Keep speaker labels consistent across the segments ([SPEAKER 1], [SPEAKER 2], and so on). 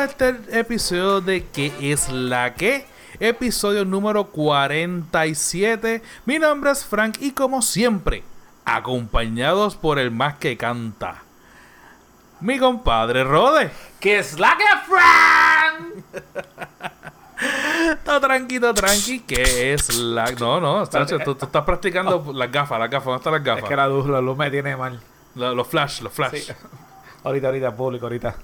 [SPEAKER 1] a este episodio de ¿Qué es la que? Episodio número 47. Mi nombre es Frank y como siempre, acompañados por el más que canta, mi compadre Rode.
[SPEAKER 2] ¿Qué es la que, Frank?
[SPEAKER 1] Todo tranqui, ¿qué es la...? No, Sacho, tú estás practicando las gafas, ¿dónde están las gafas?
[SPEAKER 2] Es que la luz me tiene mal.
[SPEAKER 1] Los flash.
[SPEAKER 2] Sí. Ahorita, público, ahorita.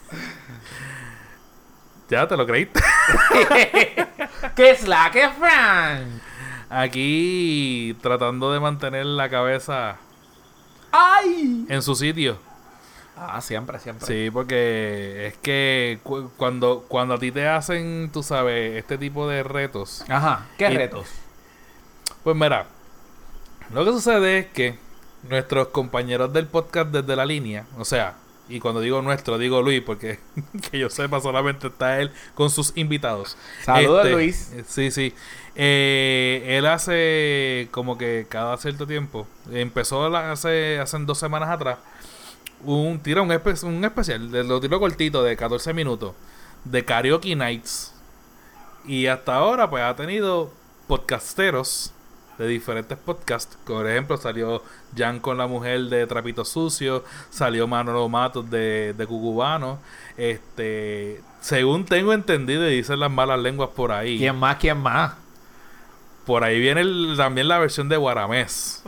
[SPEAKER 1] ¿Ya te lo creíste?
[SPEAKER 2] ¿Qué es la que, Frank?
[SPEAKER 1] Aquí tratando de mantener la cabeza
[SPEAKER 2] ¡Ay!
[SPEAKER 1] en su sitio.
[SPEAKER 2] Siempre.
[SPEAKER 1] Sí, porque es que cuando a ti te hacen, tú sabes, este tipo de retos.
[SPEAKER 2] Ajá, ¿qué
[SPEAKER 1] Y-
[SPEAKER 2] retos?
[SPEAKER 1] Pues mira, lo que sucede es que nuestros compañeros del podcast desde la línea, o sea, y cuando digo nuestro, digo Luis, porque que yo sepa solamente está él con sus invitados.
[SPEAKER 2] Saludos, Luis.
[SPEAKER 1] Sí. Él hace como que cada cierto tiempo, empezó hace 2 semanas atrás, un especial, lo tiró cortito de 14 minutos, de Karaoke Nights. Y hasta ahora pues ha tenido podcasteros de diferentes podcasts. Por ejemplo, salió Jan con la mujer de Trapito Sucio, salió Manolo Matos de Cucubano. Según tengo entendido y dicen las malas lenguas por ahí.
[SPEAKER 2] ¿Quién más?
[SPEAKER 1] Por ahí viene también la versión de Guaramés.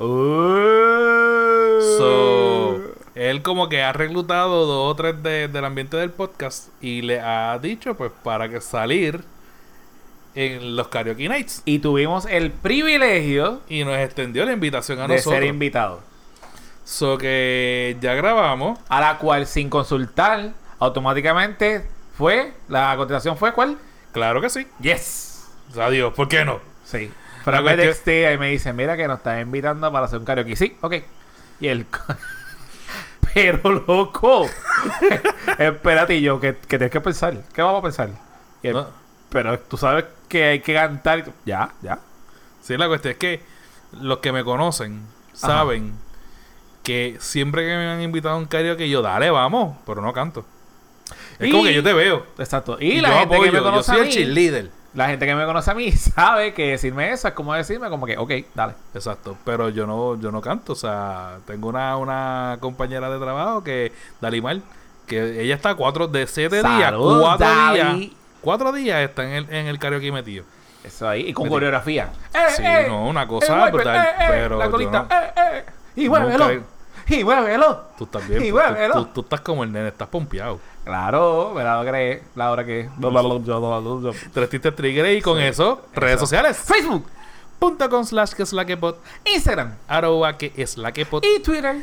[SPEAKER 1] Él como que ha reclutado 2 o 3 del ambiente del podcast y le ha dicho pues para que salir en los Karaoke Nights.
[SPEAKER 2] Y tuvimos el privilegio
[SPEAKER 1] Y nos extendió la invitación a
[SPEAKER 2] de
[SPEAKER 1] nosotros.
[SPEAKER 2] ser invitados.
[SPEAKER 1] So que ya grabamos.
[SPEAKER 2] A la cual, sin consultar, automáticamente la contestación fue ¿cuál?
[SPEAKER 1] Claro que sí.
[SPEAKER 2] Yes.
[SPEAKER 1] Adiós, ¿por qué no?
[SPEAKER 2] Sí. Frank me textea y me dice, mira que nos están invitando para hacer un karaoke. Sí, ok. Y él... Pero, loco. Espérate, y yo, ¿qué tienes que pensar? ¿Qué vamos a pensar? Y él,
[SPEAKER 1] No.
[SPEAKER 2] pero tú sabes que hay que cantar. Ya.
[SPEAKER 1] Sí, la cuestión es que los que me conocen saben que siempre que me han invitado a un karaoke yo, dale, vamos, pero no canto. Es como que yo te veo.
[SPEAKER 2] Exacto.
[SPEAKER 1] Y
[SPEAKER 2] Y la
[SPEAKER 1] yo
[SPEAKER 2] gente
[SPEAKER 1] apoyo,
[SPEAKER 2] que me
[SPEAKER 1] yo
[SPEAKER 2] conoce
[SPEAKER 1] soy
[SPEAKER 2] a
[SPEAKER 1] el
[SPEAKER 2] mí,
[SPEAKER 1] cheerleader.
[SPEAKER 2] la gente que me conoce a mí sabe que decirme eso es como decirme como que, ok, dale.
[SPEAKER 1] Exacto, pero yo no canto, o sea, tengo una compañera de trabajo que, Dalimar, que ella está 7 días,
[SPEAKER 2] Saludos,
[SPEAKER 1] 4
[SPEAKER 2] Dali.
[SPEAKER 1] días, 4 días está en el karaoke metido.
[SPEAKER 2] Eso ahí. Y con
[SPEAKER 1] Meti-
[SPEAKER 2] coreografía.
[SPEAKER 1] Sí, no, una cosa brutal, pero
[SPEAKER 2] la
[SPEAKER 1] yo
[SPEAKER 2] colita.
[SPEAKER 1] no-
[SPEAKER 2] Y
[SPEAKER 1] nunca
[SPEAKER 2] muévelo.
[SPEAKER 1] he-
[SPEAKER 2] Y muévelo.
[SPEAKER 1] Tú estás bien,
[SPEAKER 2] Y
[SPEAKER 1] tú,
[SPEAKER 2] muévelo.
[SPEAKER 1] tú estás como el nene, estás pompeado.
[SPEAKER 2] Claro, ¿verdad? ¿Crees? La hora que...
[SPEAKER 1] Te metiste trigger y con eso, redes sociales.
[SPEAKER 2] Facebook,
[SPEAKER 1] .com/que es la que pod,
[SPEAKER 2] Instagram
[SPEAKER 1] @que es la que pod,
[SPEAKER 2] y Twitter.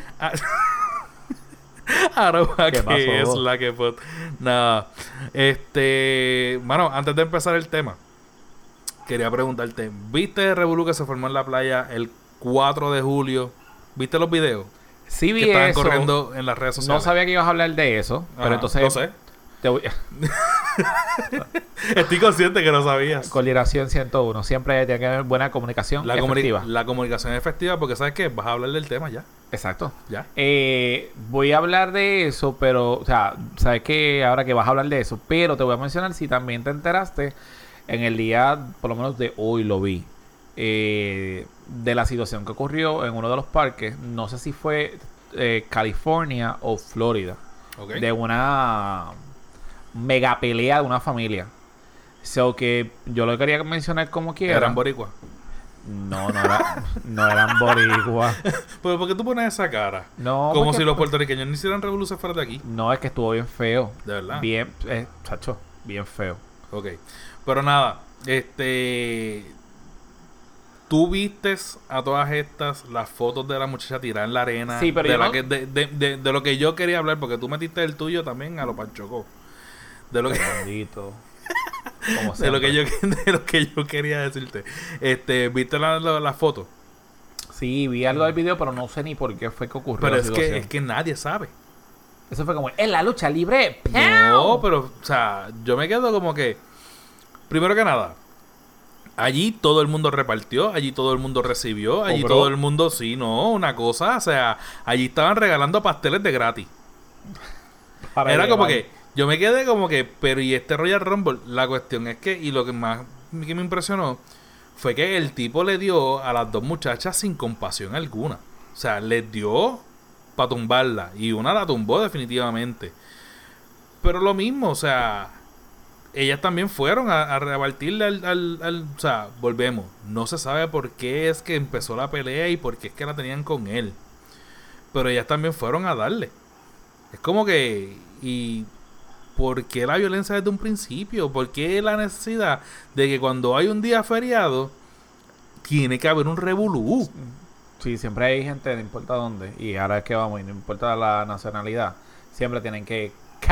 [SPEAKER 1] @que
[SPEAKER 2] ¿Qué pasó?
[SPEAKER 1] es la que pod. Nada. Mano, antes de empezar el tema, quería preguntarte, ¿viste el revolú que se formó en la playa el 4 de julio? ¿Viste los videos
[SPEAKER 2] Sí vi
[SPEAKER 1] que estaban
[SPEAKER 2] eso.
[SPEAKER 1] corriendo en las redes sociales?
[SPEAKER 2] No sabía que ibas a hablar de eso,
[SPEAKER 1] Ajá,
[SPEAKER 2] pero entonces...
[SPEAKER 1] no sé.
[SPEAKER 2] Te voy...
[SPEAKER 1] Estoy consciente que no sabías.
[SPEAKER 2] Coordinación 101. Siempre tiene que haber buena comunicación efectiva.
[SPEAKER 1] La comunicación es efectiva porque ¿sabes qué? Vas a hablar del tema ya.
[SPEAKER 2] Exacto.
[SPEAKER 1] Ya.
[SPEAKER 2] Voy a hablar de eso, pero... O sea, sabes que ahora que vas a hablar de eso, pero te voy a mencionar si también te enteraste en el día, por lo menos de hoy lo vi, de la situación que ocurrió en uno de los parques. No sé si fue California o Florida.
[SPEAKER 1] Ok.
[SPEAKER 2] De una mega pelea de una familia. So que yo lo quería mencionar como quiera.
[SPEAKER 1] Eran boricuas.
[SPEAKER 2] No eran boricuas.
[SPEAKER 1] Pero ¿por qué tú pones esa cara?
[SPEAKER 2] No,
[SPEAKER 1] Como
[SPEAKER 2] porque-
[SPEAKER 1] si los puertorriqueños no hicieran revolución fuera de aquí.
[SPEAKER 2] No, es que estuvo bien feo.
[SPEAKER 1] De verdad.
[SPEAKER 2] Bien, chacho, bien feo.
[SPEAKER 1] Ok. Pero nada, tú vistes a todas estas las fotos de la muchacha tirada en la arena.
[SPEAKER 2] Sí, pero
[SPEAKER 1] de,
[SPEAKER 2] yo
[SPEAKER 1] la
[SPEAKER 2] no-
[SPEAKER 1] que, de lo que yo quería hablar, porque tú metiste el tuyo también a lo Panchocó. De lo que
[SPEAKER 2] Bendito. Como
[SPEAKER 1] de lo
[SPEAKER 2] siempre.
[SPEAKER 1] de lo que yo quería decirte. ¿Viste la foto?
[SPEAKER 2] Sí, vi algo del video, pero no sé ni por qué fue que ocurrió
[SPEAKER 1] Pero
[SPEAKER 2] la
[SPEAKER 1] es
[SPEAKER 2] situación.
[SPEAKER 1] que nadie sabe.
[SPEAKER 2] Eso fue como, en la lucha libre.
[SPEAKER 1] No, pero, o sea, yo me quedo como que, primero que nada, allí todo el mundo repartió, allí todo el mundo recibió, allí
[SPEAKER 2] Cobró.
[SPEAKER 1] todo el mundo, sí, no, una cosa, o sea, allí estaban regalando pasteles de gratis.
[SPEAKER 2] Para
[SPEAKER 1] Era como
[SPEAKER 2] llevar.
[SPEAKER 1] que Yo me quedé como que, pero y este Royal Rumble, la cuestión es que, y lo que más que me impresionó, fue que el tipo le dio a las dos muchachas sin compasión alguna. O sea, les dio para tumbarla. Y una la tumbó definitivamente. Pero lo mismo, o sea, ellas también fueron a repartirle o sea, volvemos. No se sabe por qué es que empezó la pelea y por qué es que la tenían con él. Pero ellas también fueron a darle. Es como que... ¿Y por qué la violencia desde un principio? ¿Por qué la necesidad de que cuando hay un día feriado tiene que haber un revolú?
[SPEAKER 2] Sí, siempre hay gente, no importa dónde. Y ahora es que vamos, y no importa la nacionalidad. Siempre tienen que...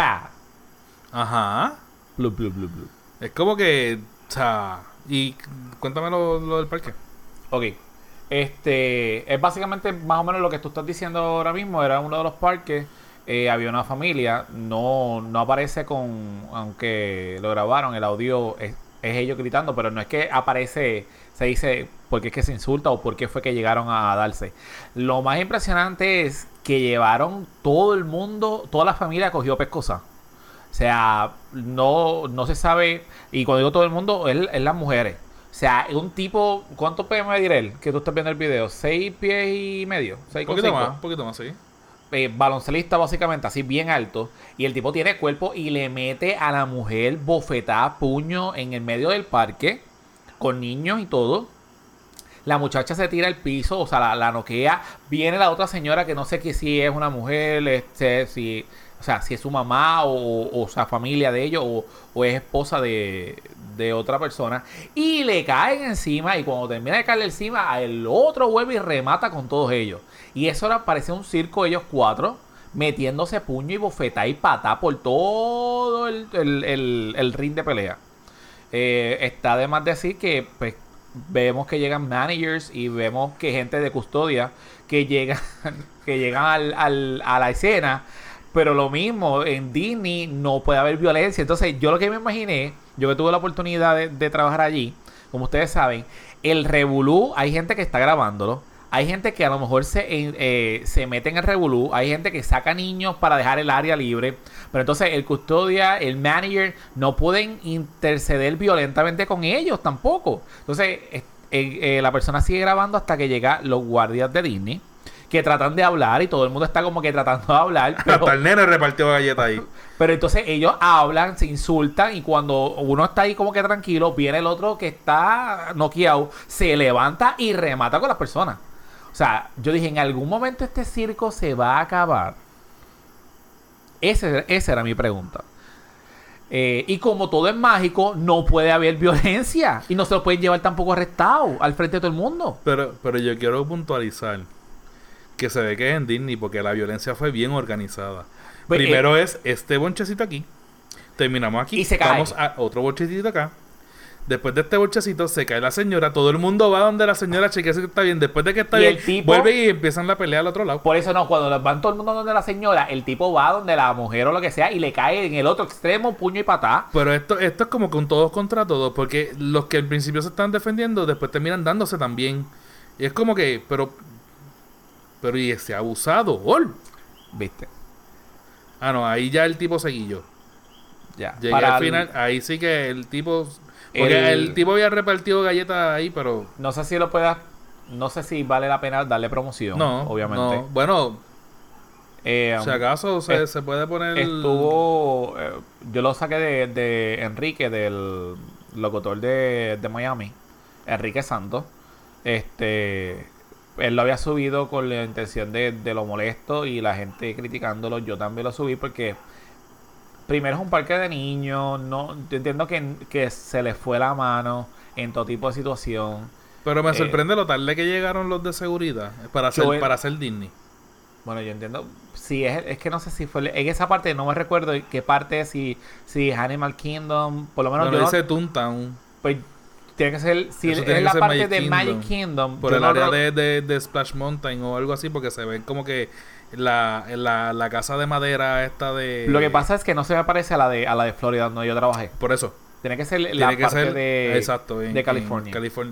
[SPEAKER 1] Ajá.
[SPEAKER 2] Blu, blu, blu, blu.
[SPEAKER 1] Es como que... O sea... Y cuéntame lo del parque.
[SPEAKER 2] Ok. Es básicamente más o menos lo que tú estás diciendo ahora mismo. Era uno de los parques. Había una familia. No aparece con... Aunque lo grabaron, el audio es ellos gritando. Pero no es que aparece... Se dice por qué es que se insulta o por qué fue que llegaron a darse. Lo más impresionante es que llevaron todo el mundo... Toda la familia cogió pescosa. O sea, no se sabe... Y cuando digo todo el mundo, es las mujeres. O sea, un tipo... ¿Cuánto puede medir él? Que tú estás viendo el video. 6 pies y medio.
[SPEAKER 1] Un poquito más, sí.
[SPEAKER 2] Baloncelista básicamente, así bien alto. Y el tipo tiene cuerpo y le mete a la mujer bofetada, puño en el medio del parque. Con niños y todo. La muchacha se tira al piso, o sea, la noquea. Viene la otra señora que no sé si es una mujer, si es su mamá o sea, familia de ellos o es esposa de otra persona. Y le caen encima y cuando termina de caerle encima, el otro vuelve y remata con todos ellos. Y eso ahora parece un circo, ellos cuatro, metiéndose puño y bofeta y patá por todo el ring de pelea. Está de más decir que pues, vemos que llegan managers y vemos que gente de custodia que llegan a la escena. Pero lo mismo, en Disney no puede haber violencia. Entonces yo lo que me imaginé, yo que tuve la oportunidad de trabajar allí, como ustedes saben, el revolú, hay gente que está grabándolo. Hay gente que a lo mejor se mete en el revolú. Hay gente que saca niños para dejar el área libre. Pero entonces el custodia, el manager, no pueden interceder violentamente con ellos tampoco. Entonces la persona sigue grabando hasta que llegan los guardias de Disney, que tratan de hablar y todo el mundo está como que tratando de hablar. Pero,
[SPEAKER 1] hasta el nene repartió galletas ahí.
[SPEAKER 2] Pero entonces ellos hablan, se insultan y cuando uno está ahí como que tranquilo, viene el otro que está noqueado, se levanta y remata con las personas. O sea, yo dije, en algún momento este circo se va a acabar. Esa era mi pregunta. Y como todo es mágico, no puede haber violencia. Y no se lo pueden llevar tampoco arrestado al frente de todo el mundo.
[SPEAKER 1] Pero yo quiero puntualizar que se ve que es en Disney porque la violencia fue bien organizada. Pues, primero es este bonchecito aquí. Terminamos aquí.
[SPEAKER 2] Y se cae.
[SPEAKER 1] Vamos a otro bonchecito acá. Después de este bolchecito se cae la señora. Todo el mundo va donde la señora chequea si está bien. Después de que está bien, vuelve y empiezan la pelea al otro lado.
[SPEAKER 2] Por eso no, cuando van todo el mundo donde la señora, el tipo va donde la mujer o lo que sea y le cae en el otro extremo puño y patá.
[SPEAKER 1] Pero esto es como que un todos contra todos. Porque los que al principio se están defendiendo, después terminan dándose también. Y es como que, pero y ese abusador.
[SPEAKER 2] ¿Viste?
[SPEAKER 1] Ah, no, ahí ya el tipo seguilló.
[SPEAKER 2] Ya.
[SPEAKER 1] Llegué al final, ahí sí que el tipo... Porque el tipo había repartido galletas ahí, pero...
[SPEAKER 2] No sé si vale la pena darle promoción.
[SPEAKER 1] No,
[SPEAKER 2] obviamente.
[SPEAKER 1] No. Bueno, si acaso se puede poner...
[SPEAKER 2] Estuvo... yo lo saqué de Enrique, del locutor de Miami. Enrique Santos. Él lo había subido con la intención de lo molesto y la gente criticándolo. Yo también lo subí porque... Primero es un parque de niños, no, yo entiendo que se les fue la mano en todo tipo de situación.
[SPEAKER 1] Pero me sorprende lo tarde que llegaron los de seguridad para hacer Disney.
[SPEAKER 2] Bueno, yo entiendo, sí, es que no sé si fue, en esa parte no me recuerdo qué parte, si es Animal Kingdom, por lo menos
[SPEAKER 1] yo dice Toontown.
[SPEAKER 2] Pues tiene que ser, si es la parte de Magic Kingdom.
[SPEAKER 1] Por el área de Splash Mountain o algo así, porque se ven como que la casa de madera esta de...
[SPEAKER 2] Lo que pasa es que no se me parece a la de Florida donde yo trabajé.
[SPEAKER 1] Por eso.
[SPEAKER 2] Tiene que ser la parte de California.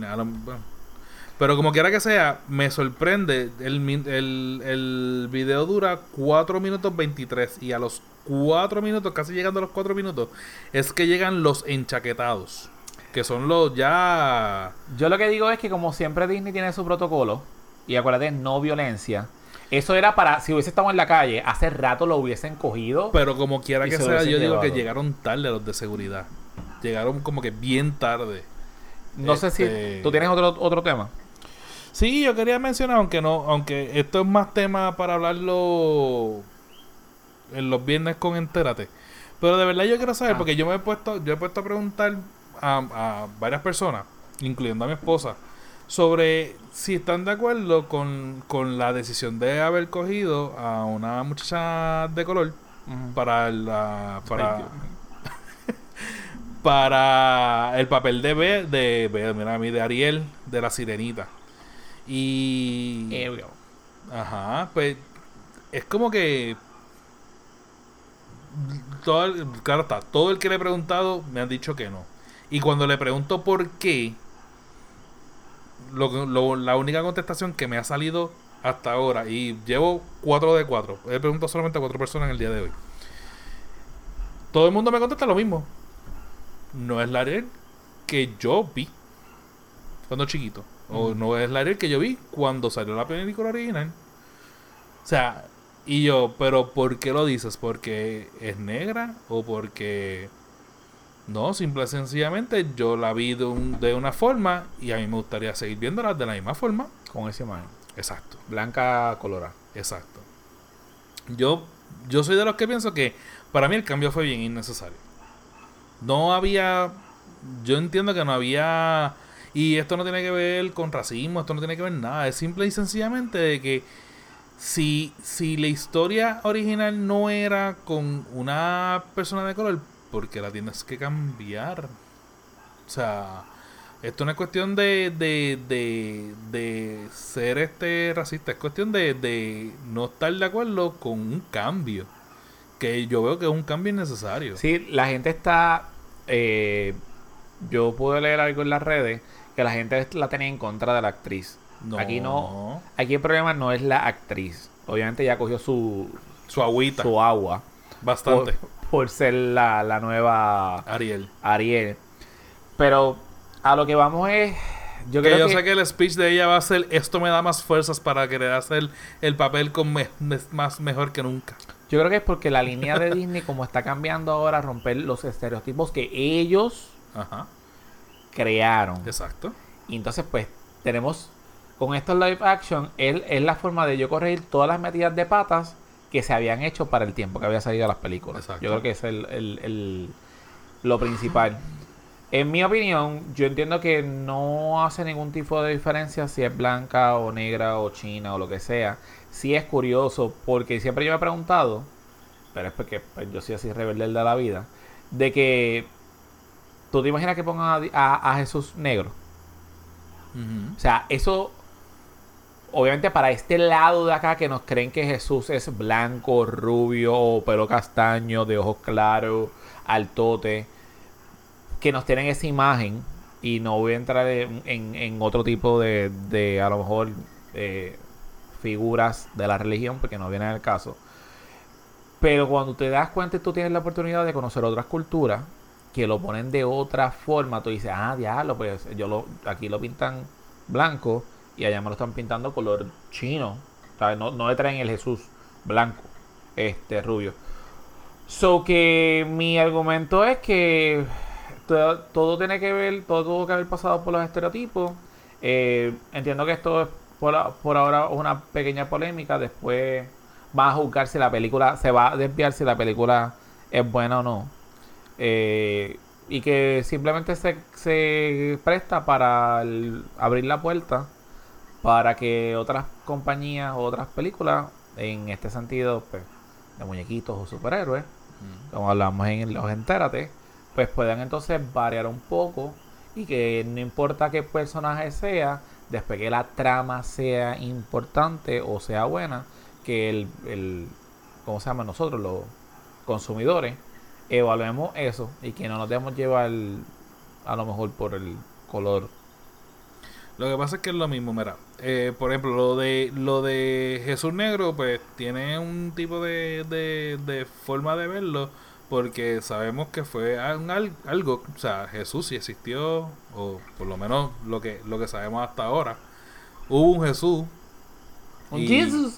[SPEAKER 1] Pero como quiera que sea, me sorprende. El video dura 4 minutos 23 y a los 4 minutos, casi llegando a los 4 minutos, es que llegan los enchaquetados. Que son los ya...
[SPEAKER 2] Yo lo que digo es que como siempre Disney tiene su protocolo, y acuérdate, no violencia, eso era para, si hubiese estado en la calle, hace rato lo hubiesen cogido.
[SPEAKER 1] Pero como quiera
[SPEAKER 2] y
[SPEAKER 1] que
[SPEAKER 2] se lo
[SPEAKER 1] sea,
[SPEAKER 2] hubiesen
[SPEAKER 1] yo digo que
[SPEAKER 2] llevado.
[SPEAKER 1] llegaron tarde los de seguridad. Llegaron como que bien tarde.
[SPEAKER 2] No sé si tú tienes otro tema.
[SPEAKER 1] Sí, yo quería mencionar, aunque esto es más tema para hablarlo en los viernes con Entérate. Pero de verdad yo quiero saber, porque yo he puesto a preguntar a varias personas, incluyendo a mi esposa, sobre si están de acuerdo con la decisión de haber cogido a una muchacha de color para para el papel de Ariel, de la Sirenita. Y ajá, pues es como que claro está, todo el que le he preguntado me han dicho que no. Y cuando le pregunto por qué, la única contestación que me ha salido hasta ahora, y llevo 4 de 4, he preguntado solamente a 4 personas en el día de hoy, todo el mundo me contesta lo mismo. No es la Ariel que yo vi cuando chiquito, o no es la Ariel que yo vi cuando salió la película original. O sea, y yo, pero ¿por qué lo dices? ¿Porque es negra? ¿O porque no? Simple y sencillamente yo la vi de una forma y a mí me gustaría seguir viéndola de la misma forma.
[SPEAKER 2] Con esa imagen.
[SPEAKER 1] Exacto.
[SPEAKER 2] Blanca colorada.
[SPEAKER 1] Exacto. Yo soy de los que pienso que para mí el cambio fue bien innecesario. No había... Yo entiendo que no había... Y esto no tiene que ver con racismo, esto no tiene que ver nada. Es simple y sencillamente de que si la historia original no era con una persona de color, ¿por qué la tienes que cambiar? O sea, esto no es cuestión de ser racista, es cuestión de no estar de acuerdo con un cambio. Que yo veo que es un cambio innecesario.
[SPEAKER 2] Sí, la gente está... yo pude leer algo en las redes que la gente la tenía en contra de la actriz.
[SPEAKER 1] No.
[SPEAKER 2] Aquí el problema no es la actriz. Obviamente ya cogió su
[SPEAKER 1] agüita.
[SPEAKER 2] su agua.
[SPEAKER 1] Bastante.
[SPEAKER 2] Por ser la nueva
[SPEAKER 1] Ariel.
[SPEAKER 2] Pero a lo que vamos es...
[SPEAKER 1] Yo sé que el speech de ella va a ser: esto me da más fuerzas para querer hacer el papel con más mejor que nunca.
[SPEAKER 2] Yo creo que es porque la línea de Disney, como está cambiando ahora, romper los estereotipos que ellos crearon.
[SPEAKER 1] Exacto.
[SPEAKER 2] Y entonces, pues, tenemos con estos live action, es la forma de yo corregir todas las metidas de patas que se habían hecho para el tiempo que había salido las películas.
[SPEAKER 1] Exacto.
[SPEAKER 2] Yo creo que es lo principal. En mi opinión, yo entiendo que no hace ningún tipo de diferencia si es blanca o negra o china o lo que sea. Sí es curioso, porque siempre yo me he preguntado, pero es porque pues, yo soy así rebelde de la vida, de que tú te imaginas que pongan a Jesús negro. O sea, eso, obviamente para este lado de acá que nos creen que Jesús es blanco, rubio, pelo castaño, de ojos claros, altote, que nos tienen esa imagen, y no voy a entrar en otro tipo de a lo mejor figuras de la religión porque no viene al caso, pero cuando te das cuenta y tú tienes la oportunidad de conocer otras culturas que lo ponen de otra forma, tú dices, diablo, pues aquí lo pintan blanco y allá me lo están pintando color chino, ¿sabes? No le traen el Jesús blanco, rubio. So que mi argumento es que todo tiene que ver, todo tuvo que haber pasado por los estereotipos. Entiendo que esto es por ahora una pequeña polémica. Después va a juzgar si la película, se va a desviar si la película es buena o no. Y que simplemente se presta para abrir la puerta para que otras compañías o otras películas, en este sentido, pues, de muñequitos o superhéroes, como hablamos en los Entérate, pues puedan entonces variar un poco, y que no importa qué personaje sea, después que la trama sea importante o sea buena, que ¿cómo se llama? Nosotros los consumidores evaluemos eso y que no nos dejemos llevar a lo mejor por el color.
[SPEAKER 1] Lo que pasa es que es lo mismo, mira. Por ejemplo, lo de Jesús Negro, pues tiene un tipo de forma de verlo, porque sabemos que fue algo, o sea, Jesús sí existió, o por lo menos lo que sabemos hasta ahora. Hubo un Jesús.
[SPEAKER 2] Un
[SPEAKER 1] y
[SPEAKER 2] Jesus.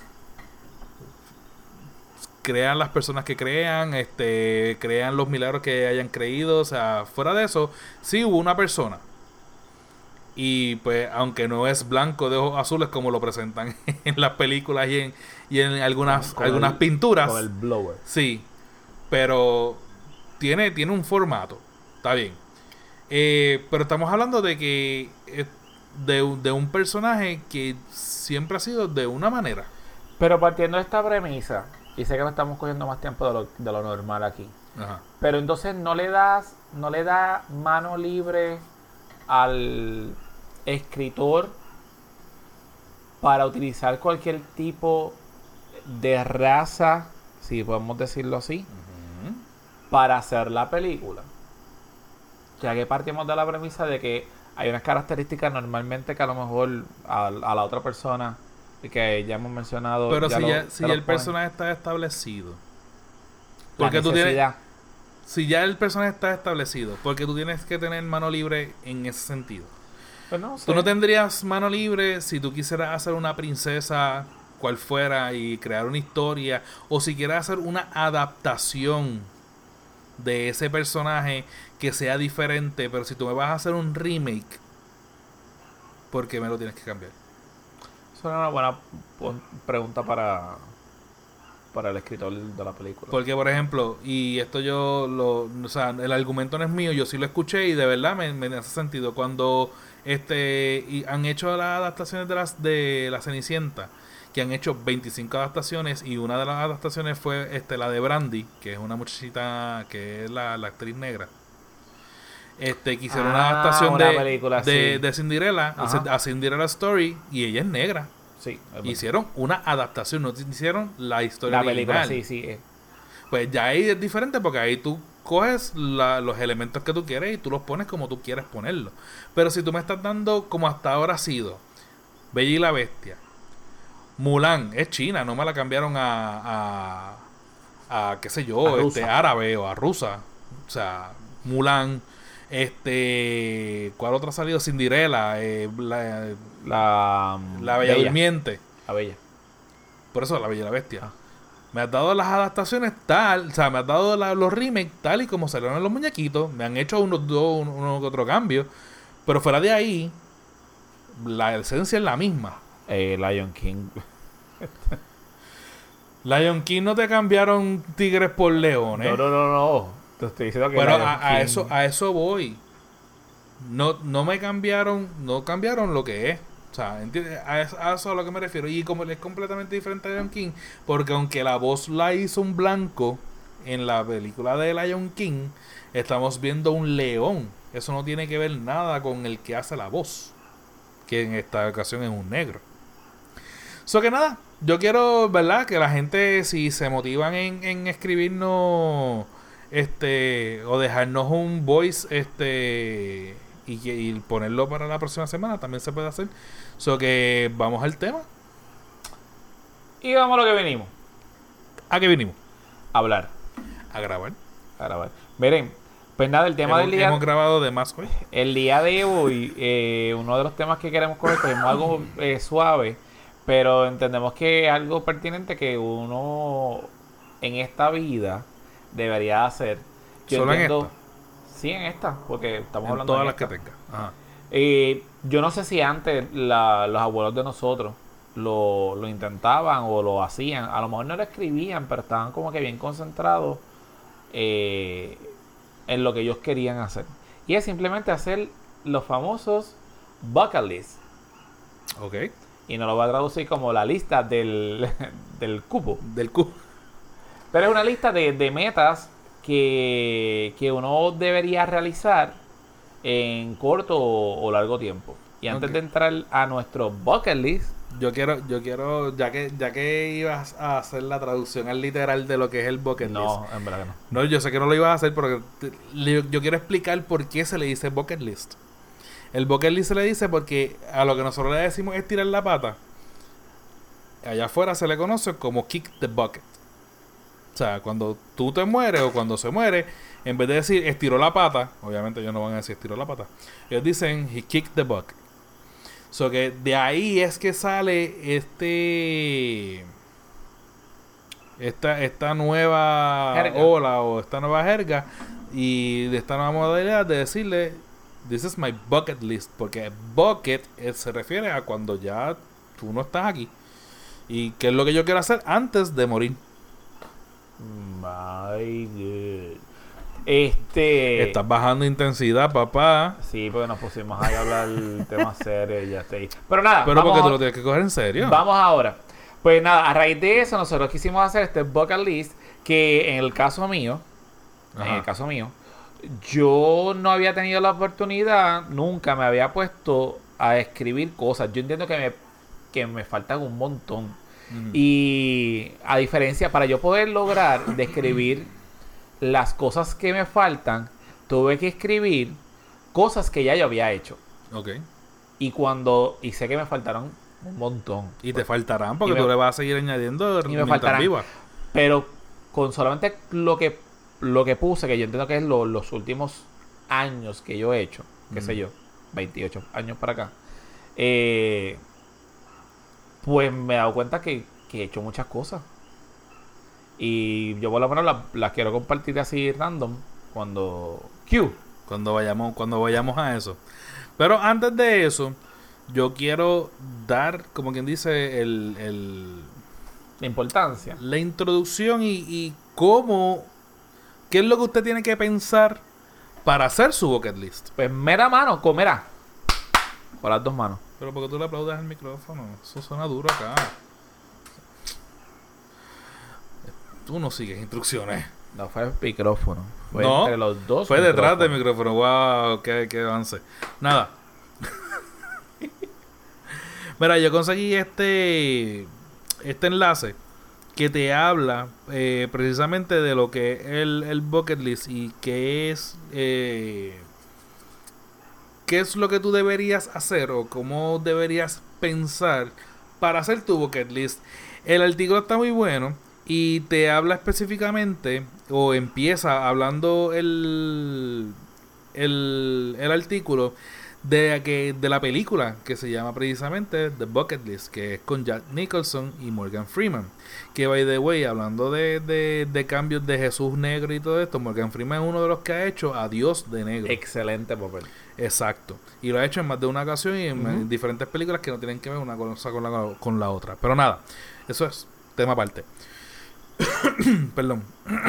[SPEAKER 1] Crean las personas que crean, crean los milagros que hayan creído, o sea, fuera de eso, sí hubo una persona. Y pues, aunque no es blanco de ojos azules como lo presentan en las películas y en algunas pinturas.
[SPEAKER 2] Con el blower.
[SPEAKER 1] Sí, pero tiene un formato, está bien. Pero estamos hablando de que de un personaje que siempre ha sido de una manera.
[SPEAKER 2] Pero partiendo de esta premisa, y sé que no estamos cogiendo más tiempo de lo normal aquí,
[SPEAKER 1] Ajá.
[SPEAKER 2] pero entonces no le da mano libre al escritor para utilizar cualquier tipo de raza, si podemos decirlo así,
[SPEAKER 1] Ujú.
[SPEAKER 2] para hacer la película. Ya que partimos de la premisa de que hay unas características normalmente que a lo mejor a la otra persona, que ya hemos mencionado,
[SPEAKER 1] Pero
[SPEAKER 2] ya
[SPEAKER 1] si
[SPEAKER 2] lo-
[SPEAKER 1] ya,
[SPEAKER 2] ya
[SPEAKER 1] si
[SPEAKER 2] lo
[SPEAKER 1] ya el
[SPEAKER 2] ponen.
[SPEAKER 1] personaje está establecido.
[SPEAKER 2] La
[SPEAKER 1] Porque tú tienes,
[SPEAKER 2] necesidad.
[SPEAKER 1] si ya el personaje está establecido, porque tú tienes que tener mano libre en ese sentido.
[SPEAKER 2] Pues no sé.
[SPEAKER 1] Tú no tendrías mano libre si tú quisieras hacer una princesa cual fuera y crear una historia, o si quieres hacer una adaptación de ese personaje que sea diferente, pero si tú me vas a hacer un remake, ¿por qué me lo tienes que cambiar?
[SPEAKER 2] Eso era una buena pregunta para el escritor de la película.
[SPEAKER 1] Porque, por ejemplo, y esto o sea, el argumento no es mío, yo sí lo escuché y de verdad me hace sentido. Cuando y han hecho las adaptaciones de la Cenicienta, que han hecho 25 adaptaciones, y una de las adaptaciones fue la de Brandy, que es una muchachita que es la actriz negra. Que hicieron una adaptación
[SPEAKER 2] una película, sí.
[SPEAKER 1] de Cinderella,
[SPEAKER 2] Ajá.
[SPEAKER 1] a Cinderella Story, y ella es negra.
[SPEAKER 2] Sí, es verdad.
[SPEAKER 1] Hicieron una adaptación, no hicieron la historia
[SPEAKER 2] la película,
[SPEAKER 1] original.
[SPEAKER 2] sí.
[SPEAKER 1] Pues ya ahí es diferente, porque ahí tú coges los elementos que tú quieres y tú los pones como tú quieres ponerlos. Pero si tú me estás dando como hasta ahora ha sido Bella y la Bestia, Mulan es china, no me la cambiaron a qué sé yo,
[SPEAKER 2] A rusa.
[SPEAKER 1] árabe o a rusa. O sea, Mulan, ¿cuál otra ha salido? Cinderella, la Bella Durmiente.
[SPEAKER 2] La Bella.
[SPEAKER 1] Por eso la Bella y la Bestia.
[SPEAKER 2] Ah.
[SPEAKER 1] Me has dado las adaptaciones tal, o sea, me has dado los remakes tal y como salieron en los muñequitos. Me han hecho uno que otro cambio. Pero fuera de ahí, la esencia es la misma.
[SPEAKER 2] Lion King.
[SPEAKER 1] Lion King no te cambiaron tigres por leones.
[SPEAKER 2] No. Te estoy diciendo que
[SPEAKER 1] Pero
[SPEAKER 2] Lion King-
[SPEAKER 1] a eso voy. No cambiaron lo que es. O sea, ¿entiendes? A eso es a lo que me refiero. Y como es completamente diferente a Lion King, porque aunque la voz la hizo un blanco en la película de Lion King, estamos viendo un león. Eso no tiene que ver nada con el que hace la voz, que en esta ocasión es un negro. So que nada, yo quiero, ¿verdad? Que la gente, si se motivan en escribirnos, o dejarnos un voice, y ponerlo para la próxima semana, también se puede hacer. So que vamos al tema.
[SPEAKER 2] Y vamos a lo que venimos.
[SPEAKER 1] ¿A qué vinimos?
[SPEAKER 2] A hablar.
[SPEAKER 1] A grabar.
[SPEAKER 2] A grabar. Miren, pues nada, el tema del día.
[SPEAKER 1] Hemos grabado de más hoy.
[SPEAKER 2] El día de hoy, uno de los temas que queremos coger, cogemos algo suave, pero entendemos que es algo pertinente que uno en esta vida debería hacer. Yo
[SPEAKER 1] ¿Solo en
[SPEAKER 2] entiendo-
[SPEAKER 1] esta?
[SPEAKER 2] Sí, en esta, porque estamos
[SPEAKER 1] En
[SPEAKER 2] hablando
[SPEAKER 1] todas
[SPEAKER 2] de
[SPEAKER 1] las que
[SPEAKER 2] esta.
[SPEAKER 1] tenga. Ajá.
[SPEAKER 2] Yo no sé si antes los abuelos de nosotros lo intentaban o lo hacían. A lo mejor no lo escribían, pero estaban como que bien concentrados en lo que ellos querían hacer. Y es simplemente hacer los famosos bucket list.
[SPEAKER 1] Ok.
[SPEAKER 2] Y nos lo va a traducir como la lista del cupo.
[SPEAKER 1] Del Q.
[SPEAKER 2] Pero es una lista de metas que uno debería realizar en corto o largo tiempo. Y antes
[SPEAKER 1] Ok.
[SPEAKER 2] de entrar a nuestro bucket list,
[SPEAKER 1] Yo quiero, ya que ibas a hacer la traducción al literal de lo que es el bucket list.
[SPEAKER 2] no, en verdad que no.
[SPEAKER 1] No, yo sé que no lo ibas a hacer, pero yo quiero explicar por qué se le dice bucket list. El bucket list se le dice porque a lo que nosotros le decimos es tirar la pata. Allá afuera se le conoce como kick the bucket. O sea, cuando tú te mueres o cuando se muere, en vez de decir estiró la pata, obviamente ellos no van a decir estiró la pata, ellos dicen he kicked the bucket. So que de ahí es que sale esta nueva ola o esta nueva jerga y de esta nueva modalidad de decirle this is my bucket list, porque bucket se refiere a cuando ya tú no estás aquí y qué es lo que yo quiero hacer antes de morir.
[SPEAKER 2] My God.
[SPEAKER 1] Estás bajando intensidad, papá.
[SPEAKER 2] Sí, porque nos pusimos ahí a hablar temas serios y ya está ahí. Pero nada.
[SPEAKER 1] Pero porque tú lo tienes que coger en serio.
[SPEAKER 2] Vamos ahora. Pues nada, a raíz de eso nosotros quisimos hacer este bucket list que en el caso mío, yo no había tenido la oportunidad, nunca me había puesto a escribir cosas. Yo entiendo que me faltan un montón. Y a diferencia, para yo poder lograr describir las cosas que me faltan, tuve que escribir cosas que ya yo había hecho.
[SPEAKER 1] Ok.
[SPEAKER 2] Y sé que me faltaron un montón.
[SPEAKER 1] Y te faltarán porque tú le vas a seguir añadiendo
[SPEAKER 2] y me faltarán viva. Pero con solamente lo que puse, que yo entiendo que es los últimos años que yo he hecho, qué sé yo, 28 años para acá, pues me he dado cuenta que he hecho muchas cosas. Y yo por lo menos las quiero compartir así random cuando
[SPEAKER 1] vayamos a eso. Pero antes de eso, yo quiero dar, como quien dice,
[SPEAKER 2] la importancia,
[SPEAKER 1] la introducción y qué es lo que usted tiene que pensar para hacer su bucket list.
[SPEAKER 2] Pues mera mano, comerá con las dos manos.
[SPEAKER 1] Pero porque tú le aplaudas al micrófono, eso suena duro acá. Tú no sigues instrucciones.
[SPEAKER 2] No fue el micrófono. Fue
[SPEAKER 1] no,
[SPEAKER 2] entre los dos.
[SPEAKER 1] Fue detrás del micrófono. Wow, qué avance. Nada. Mira, yo conseguí este enlace que te habla precisamente de lo que es el bucket list y qué es lo que tú deberías hacer o cómo deberías pensar para hacer tu bucket list. El artículo está muy bueno y te habla específicamente o empieza hablando el artículo de la película que se llama precisamente The Bucket List, que es con Jack Nicholson y Morgan Freeman, que by the way, hablando de cambios de Jesús negro y todo esto, Morgan Freeman es uno de los que ha hecho a Dios de negro.
[SPEAKER 2] Excelente papel.
[SPEAKER 1] Exacto, y lo ha hecho en más de una ocasión y en diferentes películas que no tienen que ver una cosa con la otra, pero nada, eso es tema aparte. Perdón.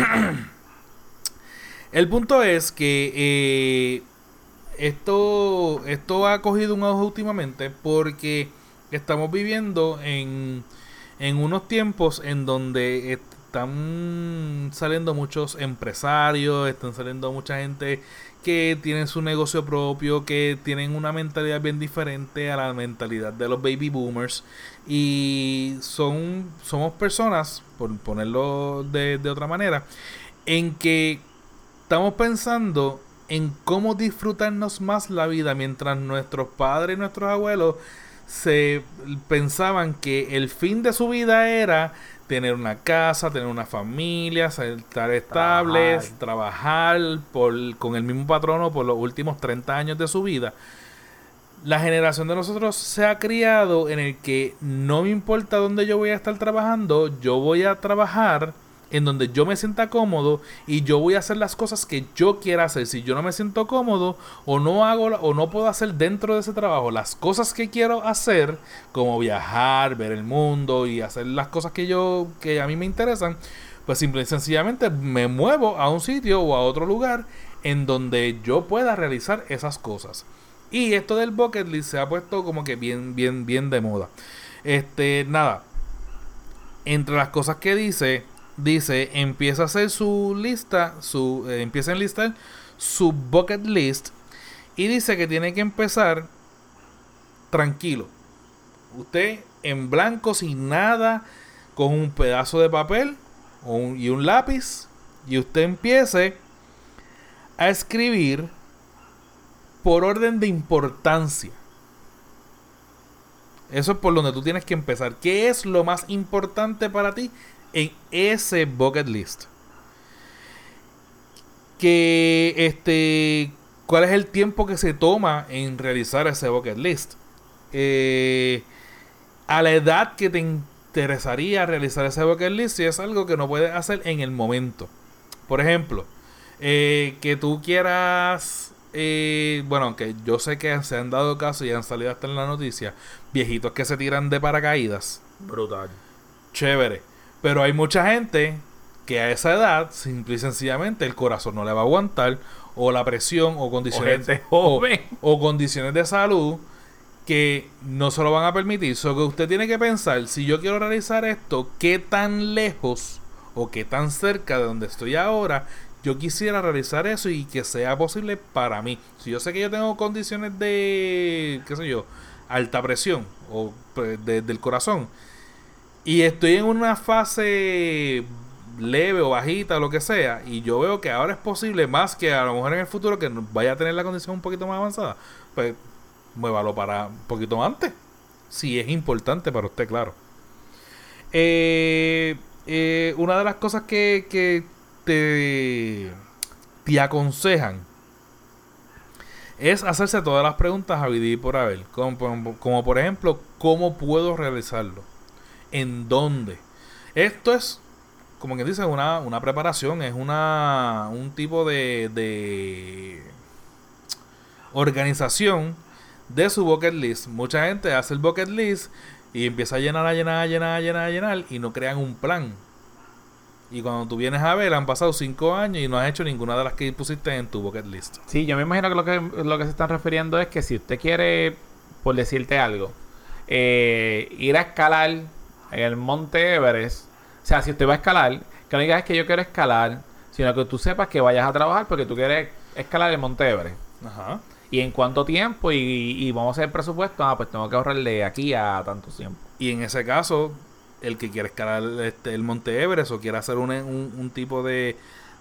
[SPEAKER 1] El punto es que esto ha cogido un auge últimamente porque estamos viviendo en unos tiempos en donde están saliendo muchos empresarios, están saliendo mucha gente que tienen su negocio propio, que tienen una mentalidad bien diferente a la mentalidad de los baby boomers y somos personas, por ponerlo de otra manera, en que estamos pensando en cómo disfrutarnos más la vida, mientras nuestros padres y nuestros abuelos se pensaban que el fin de su vida era tener una casa, tener una familia, estar estables, trabajar con el mismo patrono por los últimos 30 años de su vida. La generación de nosotros se ha criado en el que no me importa dónde yo voy a estar trabajando, yo voy a trabajar en donde yo me sienta cómodo y yo voy a hacer las cosas que yo quiera hacer. Si yo no me siento cómodo o no puedo hacer dentro de ese trabajo las cosas que quiero hacer, como viajar, ver el mundo y hacer las cosas que a mí me interesan, pues simple y sencillamente me muevo a un sitio o a otro lugar en donde yo pueda realizar esas cosas. Y esto del bucket list se ha puesto como que bien de moda. Nada, entre las cosas que dice, empieza a hacer su lista, empieza a enlistar su bucket list y dice que tiene que empezar tranquilo. Usted en blanco, sin nada, con un pedazo de papel y un lápiz, y usted empiece a escribir por orden de importancia. Eso es por donde tú tienes que empezar. ¿Qué es lo más importante para ti en ese bucket list? ¿Cuál es el tiempo que se toma en realizar ese bucket list? A la edad que te interesaría realizar ese bucket list, si es algo que no puedes hacer en el momento. Por ejemplo, que tú quieras, bueno, aunque yo sé que se han dado casos y han salido hasta en la noticia, viejitos que se tiran de paracaídas.
[SPEAKER 2] Brutal.
[SPEAKER 1] Chévere. Pero hay mucha gente que a esa edad, simple y sencillamente, el corazón no le va a aguantar, o la presión, o condiciones, o condiciones de salud que no se lo van a permitir. So que usted tiene que pensar, si yo quiero realizar esto, ¿qué tan lejos o qué tan cerca de donde estoy ahora yo quisiera realizar eso y que sea posible para mí? Si yo sé que yo tengo condiciones de, qué sé yo, alta presión o del corazón, y estoy en una fase leve o bajita o lo que sea, y yo veo que ahora es posible, más que a lo mejor en el futuro que vaya a tener la condición un poquito más avanzada, pues muévalo para un poquito antes, si es importante para usted, claro. Una de las cosas que te aconsejan es hacerse todas las preguntas a y por haber, como por ejemplo, ¿cómo puedo realizarlo? ¿En dónde? Esto es, como que dice, una preparación, es un tipo de organización de su bucket list. Mucha gente hace el bucket list y empieza a llenar y no crean un plan. Y cuando tú vienes a ver, han pasado 5 años y no has hecho ninguna de las que pusiste en tu bucket list.
[SPEAKER 2] Sí, yo me imagino que lo que se están refiriendo es que si usted quiere, por decirte algo, ir a escalar en el Monte Everest, o sea, si usted va a escalar, que no digas que yo quiero escalar, sino que tú sepas que vayas a trabajar porque tú quieres escalar el Monte Everest.
[SPEAKER 1] Ajá.
[SPEAKER 2] ¿Y en cuánto tiempo? Y vamos a hacer el presupuesto. Pues tengo que ahorrarle aquí a tanto tiempo.
[SPEAKER 1] Y en ese caso, el que quiere escalar el Monte Everest o quiere hacer un tipo de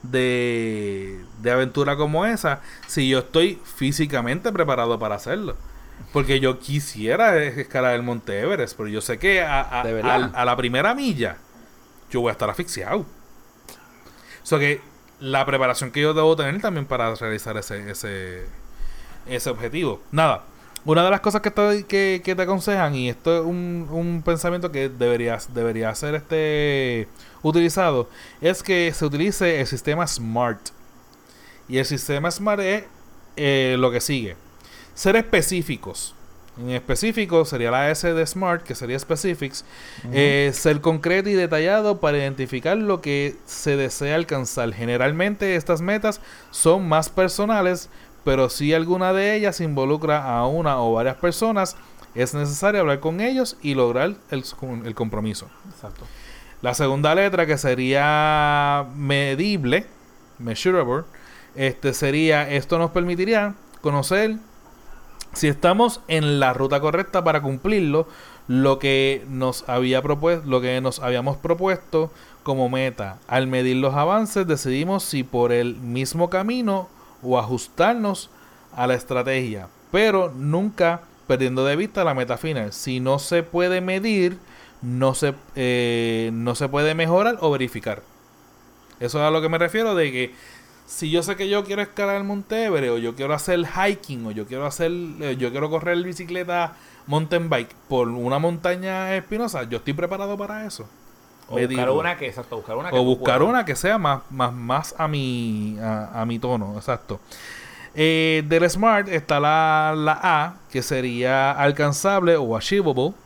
[SPEAKER 1] aventura como esa, si yo estoy físicamente preparado para hacerlo. Porque yo quisiera escalar el Monte Everest, pero yo sé que a la primera milla yo voy a estar asfixiado. O sea que la preparación que yo debo tener también para realizar ese objetivo. Nada, una de las cosas que te aconsejan, y esto es un pensamiento que debería ser utilizado, es que se utilice el sistema SMART. Y el sistema SMART es lo que sigue: ser específicos. En específico sería la S de SMART, que sería specifics. Ser concreto y detallado para identificar lo que se desea alcanzar. Generalmente estas metas son más personales, pero si alguna de ellas involucra a una o varias personas, es necesario hablar con ellos y lograr el compromiso.
[SPEAKER 2] Exacto.
[SPEAKER 1] La segunda letra, que sería medible, measurable, sería, esto nos permitiría conocer si estamos en la ruta correcta para cumplirlo, lo que nos habíamos propuesto como meta. Al medir los avances, decidimos si por el mismo camino o ajustarnos a la estrategia, pero nunca perdiendo de vista la meta final. Si no se puede medir, no se puede mejorar o verificar. Eso es a lo que me refiero, de que si yo sé que yo quiero escalar el Monte Everest, o yo quiero hacer hiking, o yo quiero correr bicicleta mountain bike por una montaña espinosa, yo estoy preparado para eso.
[SPEAKER 2] O buscar una que
[SPEAKER 1] sea más a mi tono, exacto. Del SMART está la A, que sería alcanzable o achievable.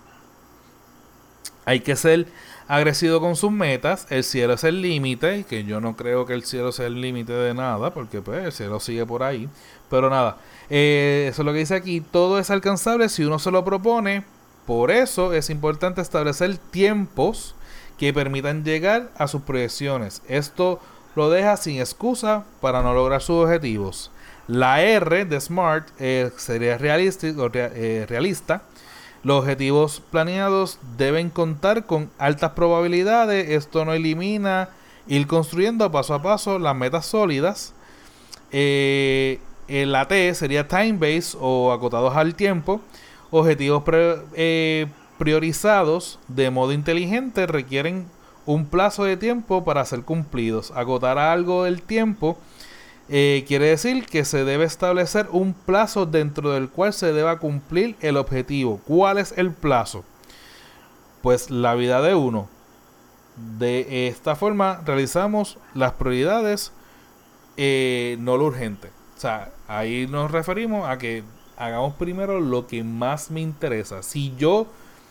[SPEAKER 1] Hay que ser agresivo con sus metas. El cielo es el límite, que yo no creo que el cielo sea el límite de nada, porque pues el cielo sigue por ahí. Pero nada, eso es lo que dice aquí: todo es alcanzable si uno se lo propone. Por eso es importante establecer tiempos que permitan llegar a sus proyecciones. Esto lo deja sin excusa para no lograr sus objetivos. La R de SMART sería realista. Los objetivos planeados deben contar con altas probabilidades. Esto no elimina ir construyendo paso a paso las metas sólidas. La T sería time-based o acotados al tiempo. Objetivos priorizados de modo inteligente requieren un plazo de tiempo para ser cumplidos. Acotar a algo el tiempo quiere decir que se debe establecer un plazo dentro del cual se deba cumplir el objetivo. ¿Cuál es el plazo? Pues la vida de uno. De esta forma realizamos las prioridades, no lo urgente. O sea, ahí nos referimos a que hagamos primero lo que más me interesa. Si yo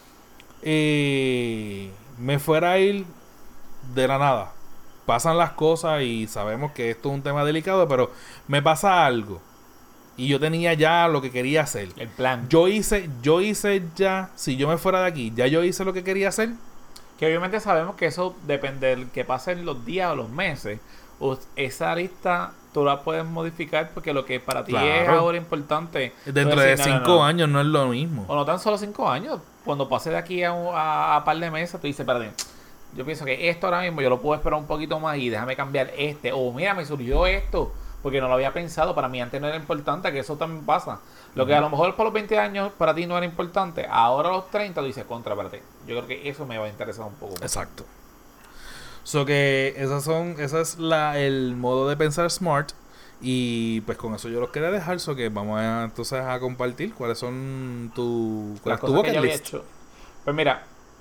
[SPEAKER 1] me fuera a ir de la nada, pasan las cosas y sabemos que esto es un tema delicado, pero me pasa algo y yo tenía ya lo que quería hacer.
[SPEAKER 2] El plan.
[SPEAKER 1] Yo hice ya, si yo me fuera de aquí, ya yo hice lo que quería hacer.
[SPEAKER 2] Que obviamente sabemos que eso depende del que pasen los días o los meses. Esa lista tú la puedes modificar porque lo que para ti es ahora importante.
[SPEAKER 1] Dentro de 5 años no es lo mismo.
[SPEAKER 2] O no tan solo 5 años. Cuando pase de aquí a par de meses, tú dices, espérate, yo pienso que esto ahora mismo yo lo puedo esperar un poquito más y déjame cambiar este. O mira, me surgió esto porque no lo había pensado. Para mí antes no era importante, que eso también pasa. Lo que a lo mejor por los 20 años para ti no era importante, ahora a los 30 tú dices, espérate. Yo creo que eso me va a interesar un poco más.
[SPEAKER 1] Exacto. So que esa es el modo de pensar SMART. Y pues con eso yo los quería dejar. So que vamos entonces a compartir cuáles son
[SPEAKER 2] las cosas que yo había hecho. Pues mira,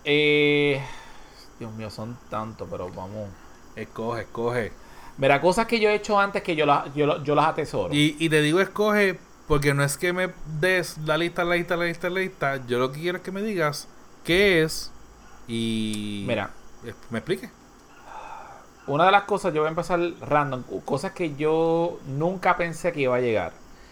[SPEAKER 2] Dios mío, son tantos, pero vamos.
[SPEAKER 1] Escoge.
[SPEAKER 2] Mira, cosas que yo he hecho antes que yo las atesoro.
[SPEAKER 1] Y te digo escoge porque no es que me des la lista. Yo lo que quiero es que me digas qué es y...
[SPEAKER 2] Mira.
[SPEAKER 1] ¿Me explique?
[SPEAKER 2] Una de las cosas, yo voy a empezar random, cosas que yo nunca pensé que iba a llegar.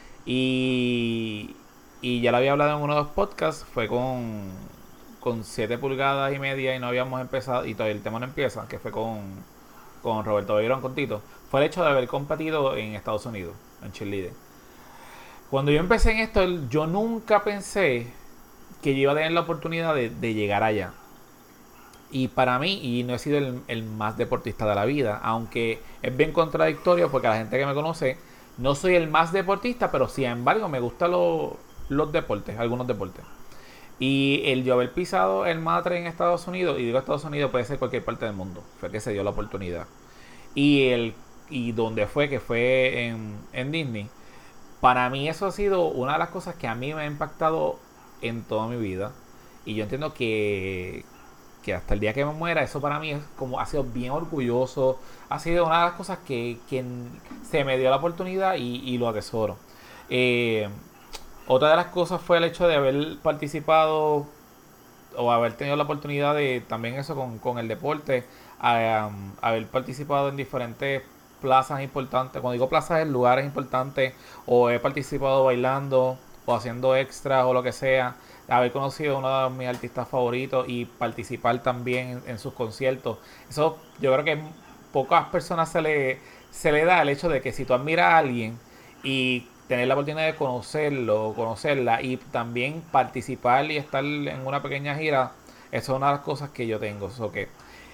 [SPEAKER 2] Y ya lo había hablado en uno de los podcasts, fue con 7 pulgadas y media y no habíamos empezado, y todavía el tema no empieza, que fue con Roberto Beirón, con Tito. Fue el hecho de haber competido en Estados Unidos, en cheerleading. Cuando yo empecé en esto, yo nunca pensé que yo iba a tener la oportunidad de llegar allá. Y para mí, y no he sido el más deportista de la vida, aunque es bien contradictorio porque la gente que me conoce, no soy el más deportista, pero sin embargo me gustan los deportes, algunos deportes. Y el yo haber pisado el matre en Estados Unidos, y digo Estados Unidos, puede ser cualquier parte del mundo, fue que se dio la oportunidad. Y donde fue, que fue en Disney, para mí eso ha sido una de las cosas que a mí me ha impactado en toda mi vida. Y yo entiendo que hasta el día que me muera, eso para mí es como, ha sido bien orgulloso, ha sido una de las cosas que se me dio la oportunidad y lo atesoro. Otra de las cosas fue el hecho de haber participado o haber tenido la oportunidad de, también eso con el deporte, haber participado en diferentes plazas importantes. Cuando digo plazas, en lugares importantes, o he participado bailando o haciendo extras o lo que sea, haber conocido a uno de mis artistas favoritos y participar también en sus conciertos. Eso yo creo que pocas personas se le da el hecho de que si tú admiras a alguien y tener la oportunidad de conocerlo o conocerla y también participar y estar en una pequeña gira, eso es una de las cosas que yo tengo. Eso que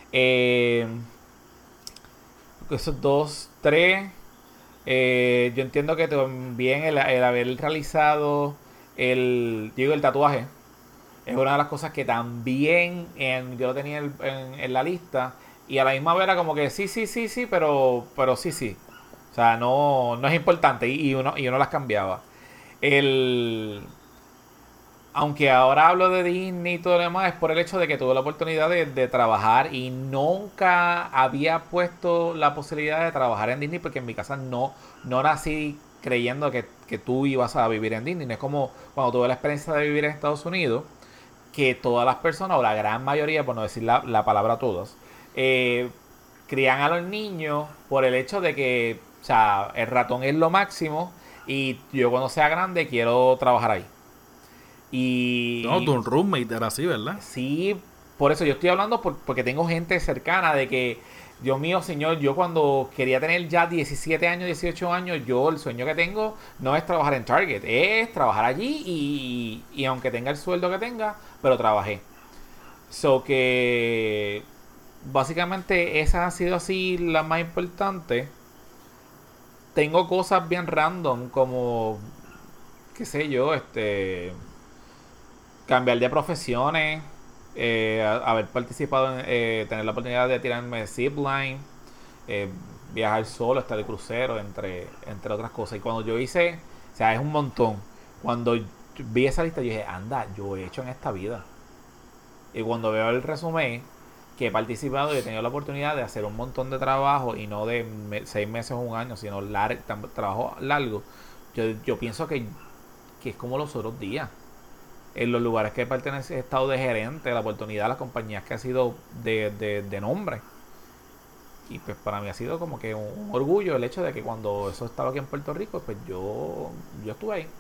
[SPEAKER 2] esos 2, 3, yo entiendo que también el haber realizado el tatuaje es una de las cosas que también yo lo tenía en la lista, y a la misma vez era como que sí, pero sí. O sea, no es importante, y uno las cambiaba. Aunque ahora hablo de Disney y todo lo demás, es por el hecho de que tuve la oportunidad de trabajar y nunca había puesto la posibilidad de trabajar en Disney, porque en mi casa no nací creyendo que tú ibas a vivir en Disney. No es como cuando tuve la experiencia de vivir en Estados Unidos, que todas las personas, o la gran mayoría, por no decir la palabra todas, crían a los niños por el hecho de que, o sea, el ratón es lo máximo y yo cuando sea grande quiero trabajar ahí.
[SPEAKER 1] No, tu roommate era así, ¿verdad?
[SPEAKER 2] Sí, por eso yo estoy hablando porque tengo gente cercana de que, Dios mío, señor, yo cuando quería tener ya 17 años, 18 años, el sueño que tengo no es trabajar en Target, es trabajar allí y aunque tenga el sueldo que tenga, pero trabajé. So que básicamente esas han sido así las más importantes. tengo cosas bien random como, qué sé yo, cambiar de profesiones, haber participado en, tener la oportunidad de tirarme zipline, eh, viajar solo, estar de crucero, entre otras cosas. Y cuando yo hice, o sea, es un montón. Cuando vi esa lista, yo dije, anda, yo he hecho en esta vida. Y cuando veo el resumen, que he participado y he tenido la oportunidad de hacer un montón de trabajo y no de 6 meses o un año, sino trabajo largo, yo pienso que es como los otros días. En los lugares que pertenece, he estado de gerente, la oportunidad, las compañías que ha sido de nombre. Y pues para mí ha sido como que un orgullo el hecho de que cuando eso estaba aquí en Puerto Rico, pues yo estuve ahí.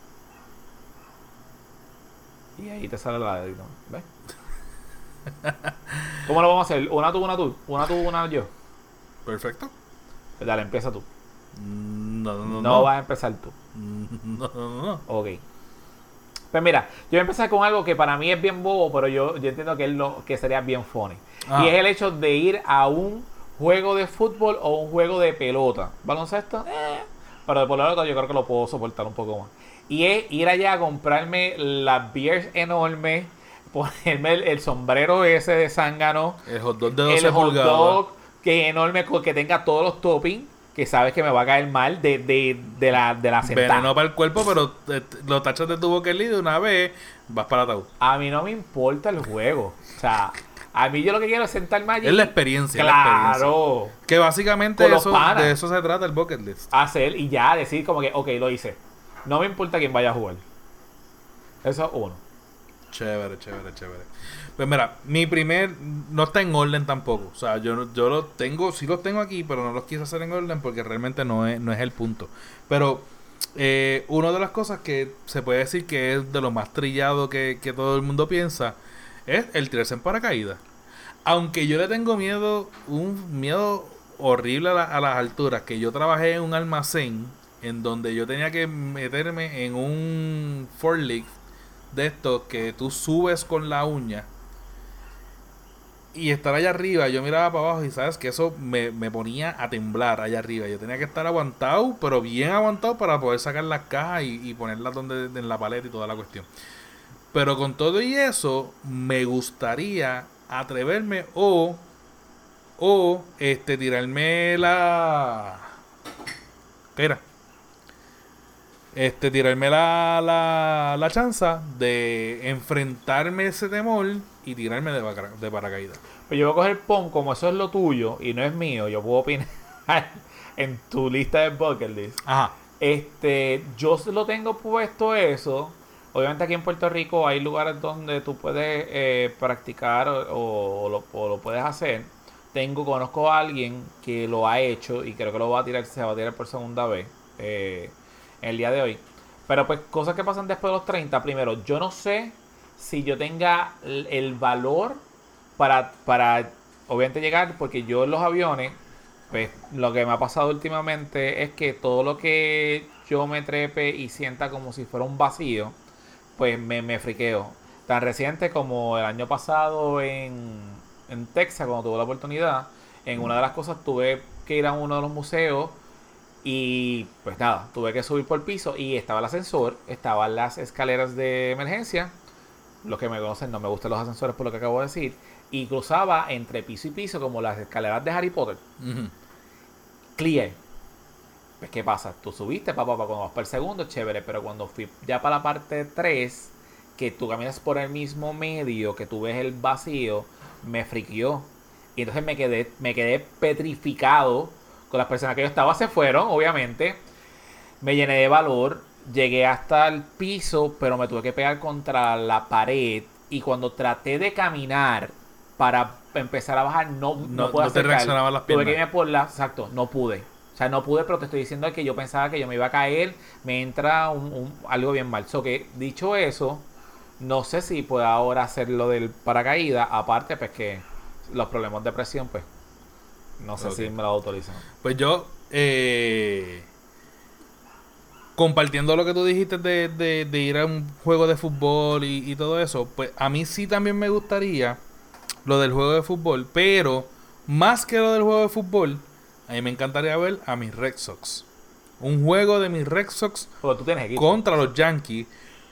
[SPEAKER 2] Y ahí te sale la dedito, ¿ves? ¿Cómo lo vamos a hacer? Una tú, una yo.
[SPEAKER 1] Perfecto.
[SPEAKER 2] Pues dale, empieza tú.
[SPEAKER 1] No.
[SPEAKER 2] Vas a empezar tú.
[SPEAKER 1] No.
[SPEAKER 2] Ok. Pues mira, yo voy a empezar con algo que para mí es bien bobo, pero yo entiendo que sería bien funny. Y es el hecho de ir a un juego de fútbol o un juego de pelota. ¿Baloncesto? Pero de pelota yo creo que lo puedo soportar un poco más. Y es ir allá a comprarme las beers enormes, ponerme el sombrero ese de zángano,
[SPEAKER 1] El hot dog de 12
[SPEAKER 2] el hot
[SPEAKER 1] pulgadas.
[SPEAKER 2] dog que enorme, que tenga todos los toppings, que sabes que me va a caer mal de la sentada.
[SPEAKER 1] Veneno para el cuerpo, pero lo tachas de tu boca y de una vez vas para ataúd.
[SPEAKER 2] A mí no me importa el juego. O sea, a mí yo lo que quiero es sentarme allí.
[SPEAKER 1] Es la experiencia.
[SPEAKER 2] Claro.
[SPEAKER 1] Que básicamente
[SPEAKER 2] Con los panas.
[SPEAKER 1] de eso se trata el bucket list.
[SPEAKER 2] Hacer y ya decir como que, ok, lo hice. No me importa quién vaya a jugar. Eso es uno.
[SPEAKER 1] Chévere. Pues mira, mi primer no está en orden tampoco. O sea, yo lo tengo, sí los tengo aquí, pero no los quise hacer en orden porque realmente no es el punto. Pero una de las cosas que se puede decir que es de lo más trillado que todo el mundo piensa es el tirarse en paracaídas. Aunque yo le tengo miedo, un miedo horrible a las alturas, que yo trabajé en un almacén en donde yo tenía que meterme en un forklift de estos que tú subes con la uña y estar allá arriba. Yo miraba para abajo y sabes que eso me ponía a temblar allá arriba. Yo tenía que estar aguantado, pero bien aguantado para poder sacar las cajas y ponerlas en la paleta y toda la cuestión. Pero con todo y eso, me gustaría atreverme o tirarme ¿qué era? Tirarme la chanza de enfrentarme ese temor y tirarme de paracaídas.
[SPEAKER 2] Pues yo voy a coger POM, como eso es lo tuyo y no es mío, yo puedo opinar en tu lista de bucket list.
[SPEAKER 1] Ajá.
[SPEAKER 2] Yo lo tengo puesto eso. Obviamente aquí en Puerto Rico hay lugares donde tú puedes practicar o lo puedes hacer. Conozco a alguien que lo ha hecho y creo que se va a tirar por segunda vez el día de hoy. Pero pues cosas que pasan después de los 30. Primero, yo no sé si yo tenga el valor para obviamente llegar, porque yo en los aviones, pues lo que me ha pasado últimamente es que todo lo que yo me trepe y sienta como si fuera un vacío, pues me friqueo. Tan reciente como el año pasado en Texas, cuando tuve la oportunidad, en una de las cosas tuve que ir a uno de los museos y pues nada, tuve que subir por piso y estaba el ascensor, estaban las escaleras de emergencia. Los que me conocen no me gustan los ascensores por lo que acabo de decir. Y cruzaba entre piso y piso como las escaleras de Harry Potter.
[SPEAKER 1] Uh-huh.
[SPEAKER 2] Clear. Pues ¿qué pasa? Tú subiste, cuando vas para el segundo, chévere. Pero cuando fui ya para la parte 3, que tú caminas por el mismo medio, que tú ves el vacío, me friqueó. Y entonces me quedé petrificado. Con las personas que yo estaba se fueron, obviamente. Me llené de valor. Llegué hasta el piso, pero me tuve que pegar contra la pared. Y cuando traté de caminar para empezar a bajar, no pude
[SPEAKER 1] no te reaccionaban las piernas.
[SPEAKER 2] Tuve que irme por exacto, no pude. O sea, no pude, pero te estoy diciendo que yo pensaba que yo me iba a caer. Me entra algo bien mal. So que, dicho eso, no sé si puedo ahora hacer lo del paracaídas. Aparte, pues que los problemas de presión, pues no sé si me lo autorizan.
[SPEAKER 1] Pues yo, compartiendo lo que tú dijiste de ir a un juego de fútbol y todo eso, pues a mí sí también me gustaría lo del juego de fútbol, pero más que lo del juego de fútbol, a mí me encantaría ver a mis Red Sox Un juego de mis Red Sox
[SPEAKER 2] Porque tú tienes equipo.
[SPEAKER 1] contra los Yankees.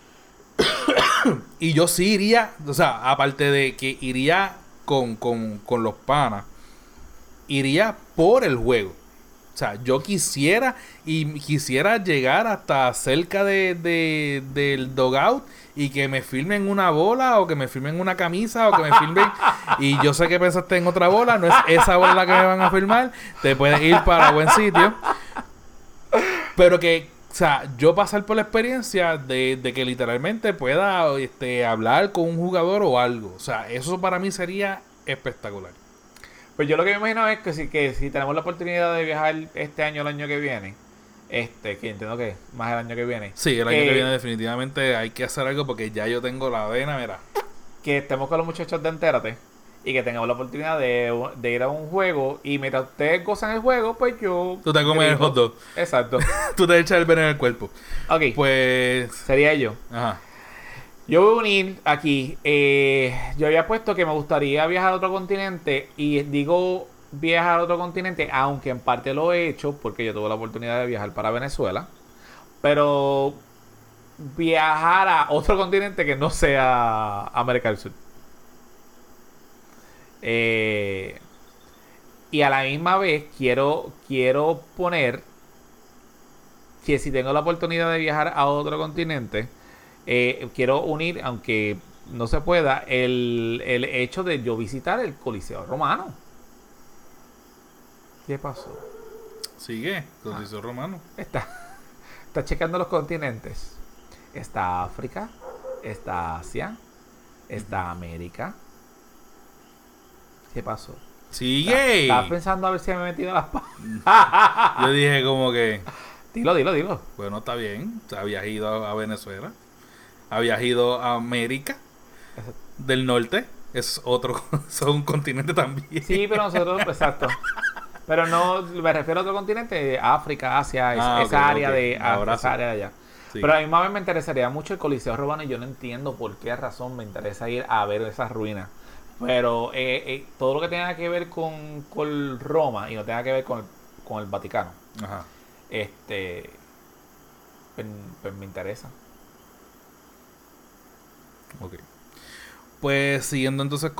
[SPEAKER 1] Y yo sí iría, o sea, aparte de que iría con los panas, iría por el juego. O sea, yo quisiera llegar hasta cerca del dugout y que me filmen una bola o que me filmen una camisa o que me filmen y yo sé que pensaste en otra bola, no es esa bola la que me van a filmar, te puedes ir para buen sitio. Pero que, o sea, yo pasar por la experiencia de que literalmente pueda hablar con un jugador o algo. O sea, eso para mí sería espectacular.
[SPEAKER 2] Pues yo lo que me imagino es que si tenemos la oportunidad de viajar este año o el año que viene, que entiendo que más el año que viene.
[SPEAKER 1] Sí, el año que viene definitivamente hay que hacer algo porque ya yo tengo la vena, mira.
[SPEAKER 2] Que estemos con los muchachos de Entérate y que tengamos la oportunidad de ir a un juego y mientras ustedes gozan el juego, pues yo...
[SPEAKER 1] Tú te comes el hot dog.
[SPEAKER 2] Exacto.
[SPEAKER 1] Tú te echas el veneno en el cuerpo.
[SPEAKER 2] Ok.
[SPEAKER 1] Pues...
[SPEAKER 2] Sería yo.
[SPEAKER 1] Ajá.
[SPEAKER 2] Yo voy a unir aquí. Yo había puesto que me gustaría viajar a otro continente. Y digo viajar a otro continente, aunque en parte lo he hecho, porque yo tuve la oportunidad de viajar para Venezuela. Pero viajar a otro continente que no sea América del Sur. Y a la misma vez quiero poner que si tengo la oportunidad de viajar a otro continente, quiero unir, aunque no se pueda, el hecho de yo visitar el Coliseo Romano. ¿Qué pasó?
[SPEAKER 1] Sigue, Coliseo Romano.
[SPEAKER 2] Está checando los continentes. Está África, está Asia, está América. ¿Qué pasó?
[SPEAKER 1] Sigue.
[SPEAKER 2] Estaba pensando a ver si me he metido las patas.
[SPEAKER 1] Yo dije como que...
[SPEAKER 2] Dilo.
[SPEAKER 1] Bueno, está bien. Habías ido a Venezuela. Habías ido a América del Norte. Es un continente también.
[SPEAKER 2] Sí, pero nosotros, exacto. Pero no, me refiero a otro continente, África, Asia, esa área de esa área de allá. Sí. Pero a mí más me interesaría mucho el Coliseo Romano y yo no entiendo por qué razón me interesa ir a ver esas ruinas. Pero todo lo que tenga que ver con Roma y no tenga que ver con el Vaticano,
[SPEAKER 1] ajá,
[SPEAKER 2] pues me interesa.
[SPEAKER 1] Ok. Pues siguiendo entonces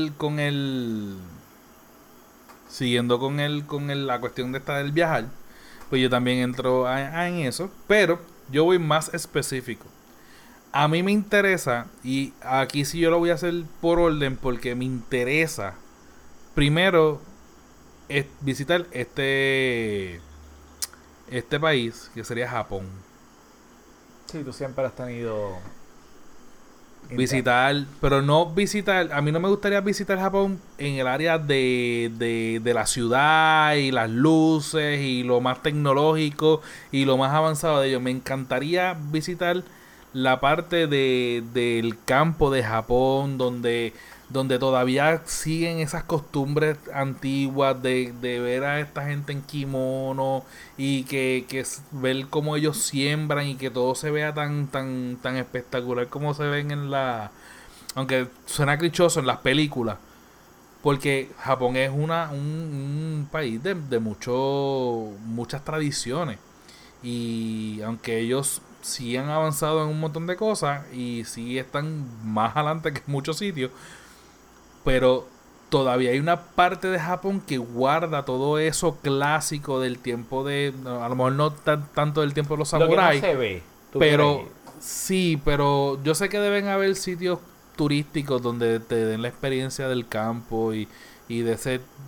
[SPEAKER 1] la cuestión de esta del viajar, pues yo también entro en eso, pero yo voy más específico. A mí me interesa, y aquí sí yo lo voy a hacer por orden, porque me interesa primero visitar este país, que sería Japón.
[SPEAKER 2] Sí, tú siempre has tenido...
[SPEAKER 1] Visitar, pero no visitar, a mí no me gustaría visitar Japón en el área de la ciudad y las luces y lo más tecnológico y lo más avanzado de ellos. Me encantaría visitar la parte del campo de Japón donde todavía siguen esas costumbres antiguas de ver a esta gente en kimono y que ver cómo ellos siembran y que todo se vea tan espectacular como se ven aunque suena clichoso, en las películas, porque Japón es un país de muchas tradiciones, y aunque ellos sí han avanzado en un montón de cosas y sí están más adelante que en muchos sitios, pero todavía hay una parte de Japón que guarda todo eso clásico del tiempo a lo mejor no tanto del tiempo de los samuráis,
[SPEAKER 2] no se ve,
[SPEAKER 1] pero sí, pero yo sé que deben haber sitios turísticos donde te den la experiencia del campo y de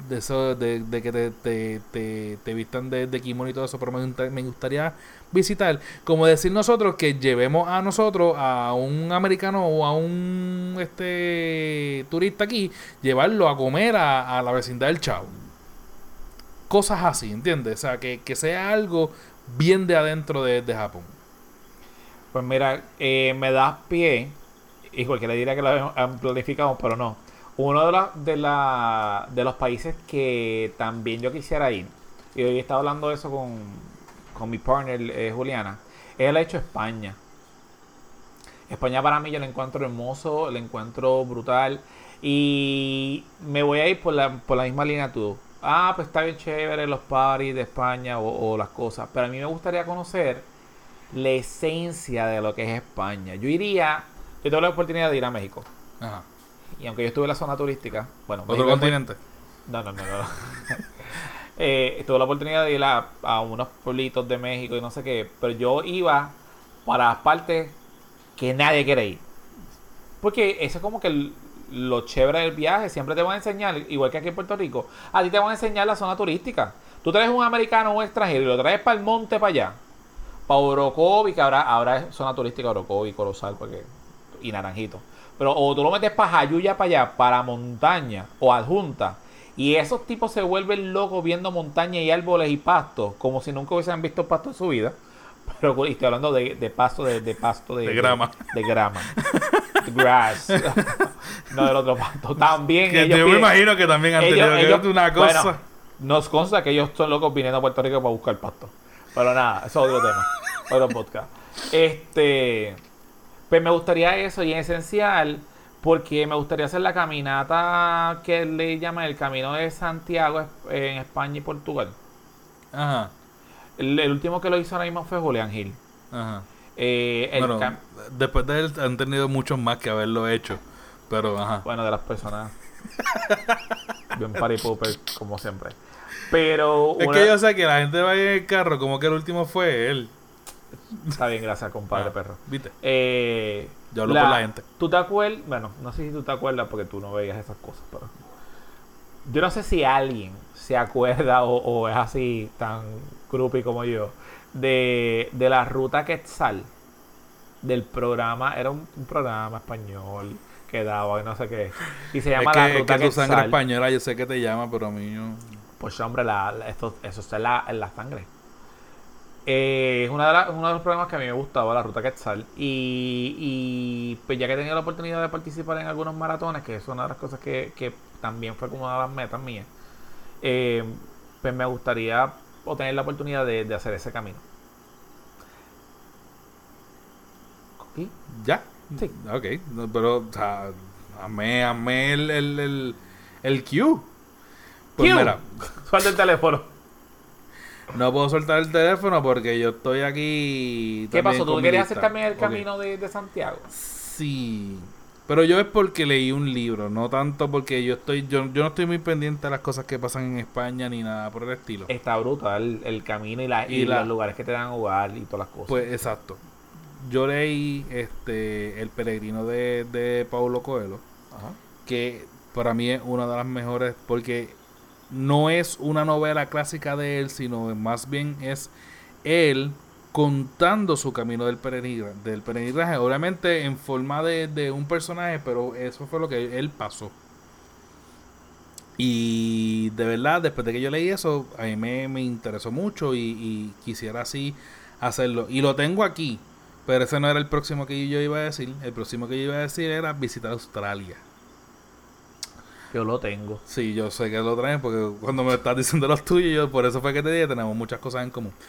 [SPEAKER 1] que te vistan de kimono y todo eso, pero me gustaría visitar, como decir nosotros, que llevemos a nosotros, a un americano o a un turista aquí, llevarlo a comer a la vecindad del Chavo. Cosas así, ¿entiendes? O sea, que sea algo bien de adentro de Japón.
[SPEAKER 2] Pues mira, me das pie, y cualquiera diría que lo planificamos, pero no. Uno de los países que también yo quisiera ir, y hoy he estado hablando de eso con mi partner Juliana, es el hecho España. España para mí yo lo encuentro hermoso, lo encuentro brutal, y me voy a ir por la misma línea tú. pues está bien chévere los parties de España o las cosas, pero a mí me gustaría conocer la esencia de lo que es España. Yo tuve la oportunidad de ir a México.
[SPEAKER 1] Ajá.
[SPEAKER 2] Y aunque yo estuve en la zona turística, bueno,
[SPEAKER 1] ¿Otro
[SPEAKER 2] México
[SPEAKER 1] continente?
[SPEAKER 2] no. Tuve la oportunidad de ir a unos pueblitos de México y no sé qué, pero yo iba para las partes que nadie quiere ir. Porque eso es como que lo chévere del viaje. Siempre te van a enseñar, igual que aquí en Puerto Rico, a ti te van a enseñar la zona turística. Tú traes un americano o un extranjero y lo traes para el monte, para allá, para Orocovi, que ahora es zona turística Orocovi, Corozal, y Naranjito. Pero o tú lo metes para Jayuya, para allá, para montaña o adjunta. Y esos tipos se vuelven locos viendo montaña y árboles y pastos, como si nunca hubiesen visto pasto en su vida. Pero y estoy hablando de pasto, de pasto,
[SPEAKER 1] De grama.
[SPEAKER 2] De grama. Grass. No del otro pasto. También
[SPEAKER 1] Que yo me imagino que también han tenido que ver una cosa.
[SPEAKER 2] Bueno, nos consta que ellos son locos viniendo a Puerto Rico para buscar pasto. Pero nada, eso es otro tema. Otro podcast. Pues me gustaría eso y en esencial, porque me gustaría hacer la caminata que le llaman el Camino de Santiago en España y Portugal.
[SPEAKER 1] Ajá.
[SPEAKER 2] El último que lo hizo ahora mismo fue Julián Gil.
[SPEAKER 1] Ajá. Bueno, después de él han tenido muchos más que haberlo hecho. Pero, ajá.
[SPEAKER 2] Bueno, de las personas. Bien party pooper, como siempre. Pero.
[SPEAKER 1] Es que yo sé que la gente va en el carro, como que el último fue él.
[SPEAKER 2] Está bien, gracias, compadre perro.
[SPEAKER 1] ¿Viste? Yo hablo por la gente.
[SPEAKER 2] ¿Tú te acuerdas? Bueno, no sé si tú te acuerdas porque tú no veías esas cosas, pero. Yo no sé si alguien se acuerda o es así tan groupie como yo de la ruta Quetzal del programa. Era un programa español que daba y no sé qué, y se llama la ruta
[SPEAKER 1] Quetzal. Tu sangre
[SPEAKER 2] Quetzal.
[SPEAKER 1] española yo sé que te llama, pero a mí no.
[SPEAKER 2] Pues hombre, eso está en la sangre. Es uno de los programas que a mí me gustaba, la ruta Quetzal, y pues ya que he tenido la oportunidad de participar en algunos maratones, que es una de las cosas que también fue como una de las metas mías, pues me gustaría tener la oportunidad de hacer ese camino. ¿Sí?
[SPEAKER 1] ¿Ya?
[SPEAKER 2] Sí.
[SPEAKER 1] Ok, no, pero o sea, amé el cue. Pues
[SPEAKER 2] ¡Q!
[SPEAKER 1] mira,
[SPEAKER 2] Suelta el teléfono.
[SPEAKER 1] no puedo soltar el teléfono porque yo estoy aquí.
[SPEAKER 2] ¿Qué pasó?
[SPEAKER 1] con
[SPEAKER 2] ¿Tú
[SPEAKER 1] mi
[SPEAKER 2] querías
[SPEAKER 1] lista.
[SPEAKER 2] hacer también el
[SPEAKER 1] Ok.
[SPEAKER 2] camino de Santiago?
[SPEAKER 1] Sí. Pero yo es porque leí un libro, no tanto porque yo no estoy muy pendiente de las cosas que pasan en España ni nada por el estilo.
[SPEAKER 2] Está brutal el camino y los lugares que te dan hogar y todas las cosas.
[SPEAKER 1] Pues exacto. Yo leí El Peregrino de Paulo Coelho,
[SPEAKER 2] Ajá.
[SPEAKER 1] que para mí es una de las mejores porque no es una novela clásica de él, sino más bien es él contando su camino del peregrinaje, obviamente en forma de un personaje, pero eso fue lo que él pasó. Y de verdad, después de que yo leí eso, a mí me interesó mucho y quisiera así hacerlo. Y lo tengo aquí, pero ese no era el próximo que yo iba a decir. El próximo que yo iba a decir era visitar Australia.
[SPEAKER 2] Yo lo tengo.
[SPEAKER 1] Sí, yo sé que lo traen porque cuando me estás diciendo los tuyos, yo por eso fue que te dije, tenemos muchas cosas en común.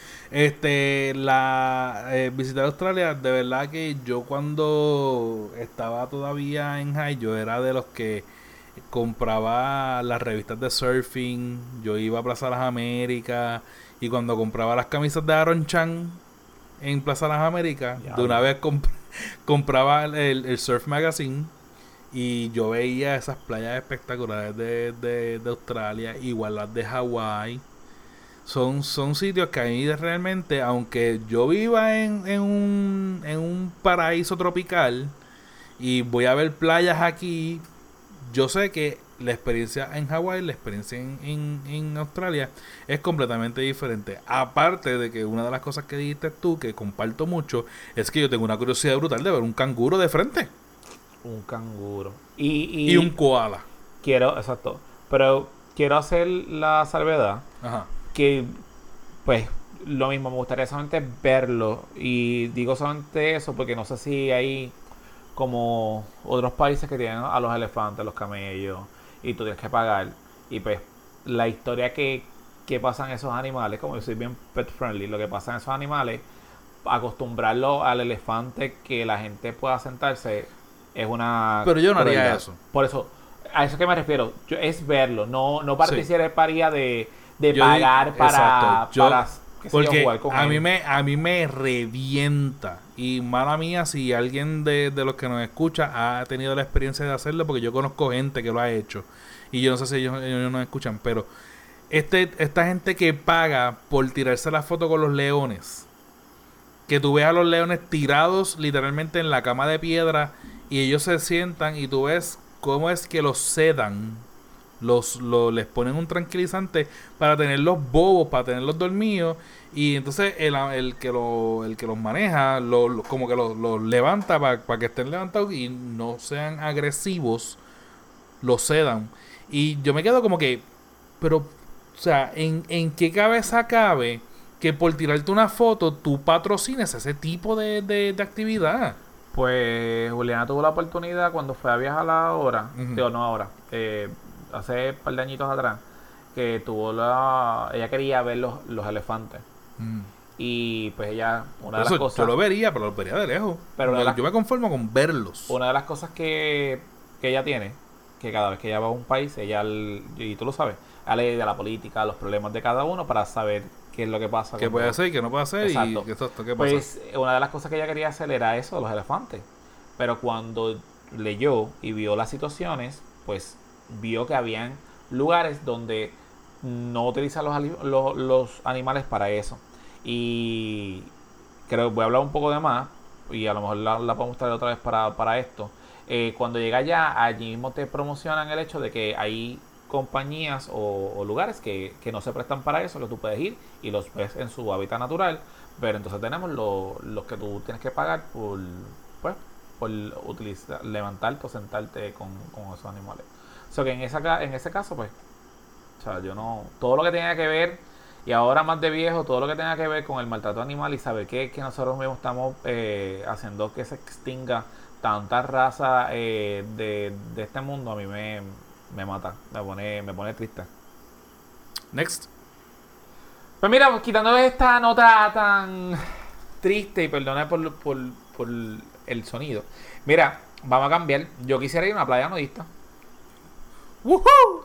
[SPEAKER 1] Visitar Australia, de verdad que yo cuando estaba todavía en high, yo era de los que compraba las revistas de surfing, yo iba a Plaza Las Américas y cuando compraba las camisas de Aaron Chan en Plaza Las Américas, de una vez compraba el Surf Magazine. Y yo veía esas playas espectaculares de Australia, igual las de Hawái. Son sitios que a mí realmente, aunque yo viva en un paraíso tropical y voy a ver playas aquí, yo sé que la experiencia en Hawái, la experiencia en Australia es completamente diferente. Aparte de que una de las cosas que dijiste tú, que comparto mucho, es que yo tengo una curiosidad brutal de ver un canguro de frente.
[SPEAKER 2] Un canguro.
[SPEAKER 1] Y un koala.
[SPEAKER 2] Exacto. Pero quiero hacer la salvedad.
[SPEAKER 1] Ajá.
[SPEAKER 2] Que, pues, lo mismo, me gustaría solamente verlo. Y digo solamente eso porque no sé si hay como otros países que tienen a los elefantes, los camellos, y tú tienes que pagar. Y pues, la historia que pasan esos animales, como yo soy bien pet friendly, lo que pasa en esos animales, acostumbrarlo al elefante que la gente pueda sentarse. Es una...
[SPEAKER 1] Pero yo no haría eso.
[SPEAKER 2] Por eso, a eso que me refiero. Es verlo, no
[SPEAKER 1] Sí.
[SPEAKER 2] participaría de
[SPEAKER 1] Yo
[SPEAKER 2] pagar
[SPEAKER 1] exacto.
[SPEAKER 2] para qué sé yo,
[SPEAKER 1] Porque
[SPEAKER 2] jugar con
[SPEAKER 1] a
[SPEAKER 2] él.
[SPEAKER 1] a mí me revienta. Y mala mía si alguien de los que nos escucha ha tenido la experiencia de hacerlo, porque yo conozco gente que lo ha hecho. Y yo no sé si ellos nos escuchan, pero esta gente que paga por tirarse la foto con los leones, que tú ves a los leones tirados literalmente en la cama de piedra y ellos se sientan y tú ves cómo es que los sedan, les ponen un tranquilizante para tenerlos bobos, para tenerlos dormidos, y entonces el que los maneja como que los levanta para que estén levantados y no sean agresivos, los sedan. Y yo me quedo como que, pero, o sea, ¿en qué cabeza cabe que por tirarte una foto tú patrocines ese tipo de actividad?
[SPEAKER 2] Pues Juliana tuvo la oportunidad cuando fue a viajar ahora,
[SPEAKER 1] Ujú.
[SPEAKER 2] digo, no ahora, hace un par de añitos atrás, que ella quería ver los elefantes.
[SPEAKER 1] Mm.
[SPEAKER 2] Y pues ella, una
[SPEAKER 1] Por
[SPEAKER 2] de las
[SPEAKER 1] eso
[SPEAKER 2] cosas,
[SPEAKER 1] yo lo vería, pero lo vería de lejos.
[SPEAKER 2] Pero de las-
[SPEAKER 1] Yo me conformo con verlos.
[SPEAKER 2] una de las cosas que ella tiene, que cada vez que ella va a un país, y tú lo sabes, ella lee de la política, los problemas de cada uno para saber qué es lo que pasa.
[SPEAKER 1] ¿Qué puede hacer y qué no puede hacer?
[SPEAKER 2] Exacto.
[SPEAKER 1] Y exacto, ¿qué pasa?
[SPEAKER 2] Pues una de las cosas que ella quería hacer era eso, de los elefantes. Pero cuando leyó y vio las situaciones, pues vio que habían lugares donde no utilizan los animales para eso. Y creo que voy a hablar un poco de más, y a lo mejor la podemos traer otra vez para esto. Cuando llega allá, allí mismo te promocionan el hecho de que hay compañías o lugares que no se prestan para eso, que tú puedes ir y los ves en su hábitat natural, pero entonces tenemos los que tú tienes que pagar pues, por utilizar, levantarte o sentarte con esos animales. O sea que en ese caso, pues, o sea, yo no, todo lo que tenga que ver, y ahora más de viejo, todo lo que tenga que ver con el maltrato animal y saber que nosotros mismos estamos haciendo que se extinga tanta raza de este mundo, a mí me mata, me pone triste.
[SPEAKER 1] Next.
[SPEAKER 2] Pues mira, pues, quitando esta nota tan triste, y perdona por el sonido, mira, vamos a cambiar. Yo quisiera ir a una playa nudista.
[SPEAKER 1] ¡Woohoo!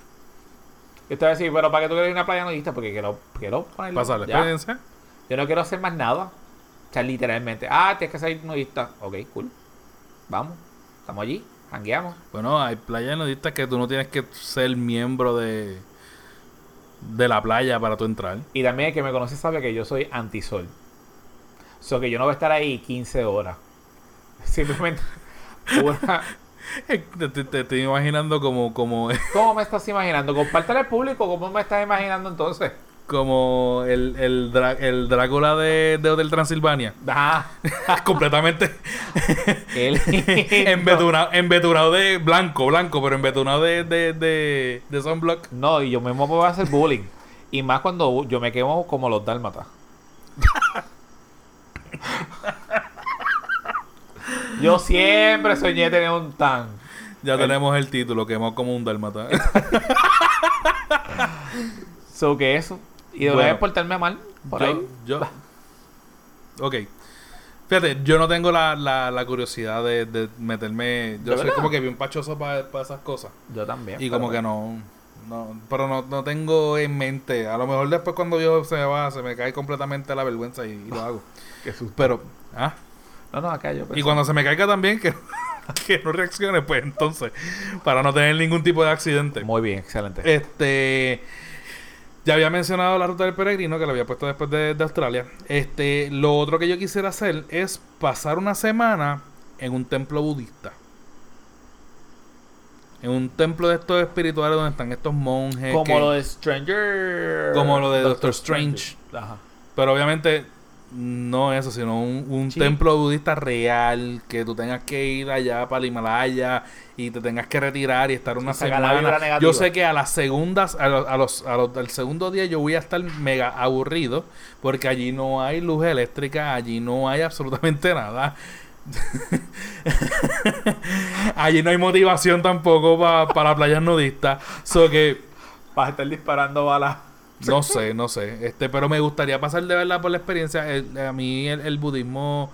[SPEAKER 2] Yo te voy a decir, pero ¿para qué tú quieres ir a una playa nudista? Porque quiero ponerlo.
[SPEAKER 1] Pasa la
[SPEAKER 2] ya.
[SPEAKER 1] experiencia.
[SPEAKER 2] Yo no quiero hacer más nada. O sea, literalmente. Tienes que ser nudista. Ok, cool. Vamos. Estamos allí. Jangueamos.
[SPEAKER 1] Bueno, hay playas nudistas que tú no tienes que ser miembro de la playa para tú entrar.
[SPEAKER 2] Y también el que me conoce sabe que yo soy antisol. O sea, que yo no voy a estar ahí 15 horas. Simplemente una...
[SPEAKER 1] Te estoy imaginando como
[SPEAKER 2] ¿Cómo me estás imaginando? Compártelo al público. ¿Cómo me estás imaginando entonces?
[SPEAKER 1] como el Drácula de Hotel Transilvania.
[SPEAKER 2] Ajá.
[SPEAKER 1] Completamente
[SPEAKER 2] Él...
[SPEAKER 1] embetunado de blanco, pero embetunado de sunblock.
[SPEAKER 2] No, y yo mismo me voy a hacer bullying. Y más cuando yo me quemo como los dálmatas. Yo siempre soñé tener un tan.
[SPEAKER 1] Ya tenemos el título, quemó como un dálmata.
[SPEAKER 2] So que eso. Y de
[SPEAKER 1] Bueno,
[SPEAKER 2] vez portarme mal. Por ahí.
[SPEAKER 1] Ok. Fíjate, yo no tengo la curiosidad de meterme. Yo
[SPEAKER 2] ¿De
[SPEAKER 1] soy
[SPEAKER 2] verdad?
[SPEAKER 1] como que bien pachoso para esas cosas.
[SPEAKER 2] Yo también.
[SPEAKER 1] Y
[SPEAKER 2] pero
[SPEAKER 1] como que pero no tengo en mente. A lo mejor después cuando yo se me cae completamente la vergüenza y lo hago.
[SPEAKER 2] Qué susto.
[SPEAKER 1] Pero,
[SPEAKER 2] No, acá yo.
[SPEAKER 1] y cuando se me caiga también, que no reaccione, pues entonces, para no tener ningún tipo de accidente.
[SPEAKER 2] Muy bien, excelente.
[SPEAKER 1] Ya había mencionado la ruta del peregrino, que la había puesto después de Australia. Lo otro que yo quisiera hacer es pasar una semana en un templo budista. En un templo de estos espirituales donde están estos monjes.
[SPEAKER 2] Como lo de Stranger.
[SPEAKER 1] Como lo de Doctor Strange.
[SPEAKER 2] Ajá.
[SPEAKER 1] Pero obviamente no eso, sino un
[SPEAKER 2] Sí.
[SPEAKER 1] templo budista real, que tú tengas que ir allá para el Himalaya y te tengas que retirar y estar una
[SPEAKER 2] sacar la vibra
[SPEAKER 1] semana.
[SPEAKER 2] negativa.
[SPEAKER 1] Yo sé que a las segundas, al segundo día yo voy a estar mega aburrido porque allí no hay luz eléctrica, allí no hay absolutamente nada. Allí no hay motivación tampoco para playas nudistas. So que
[SPEAKER 2] Vas a estar disparando balas.
[SPEAKER 1] no sé. Pero me gustaría pasar de verdad por la experiencia. A mí el budismo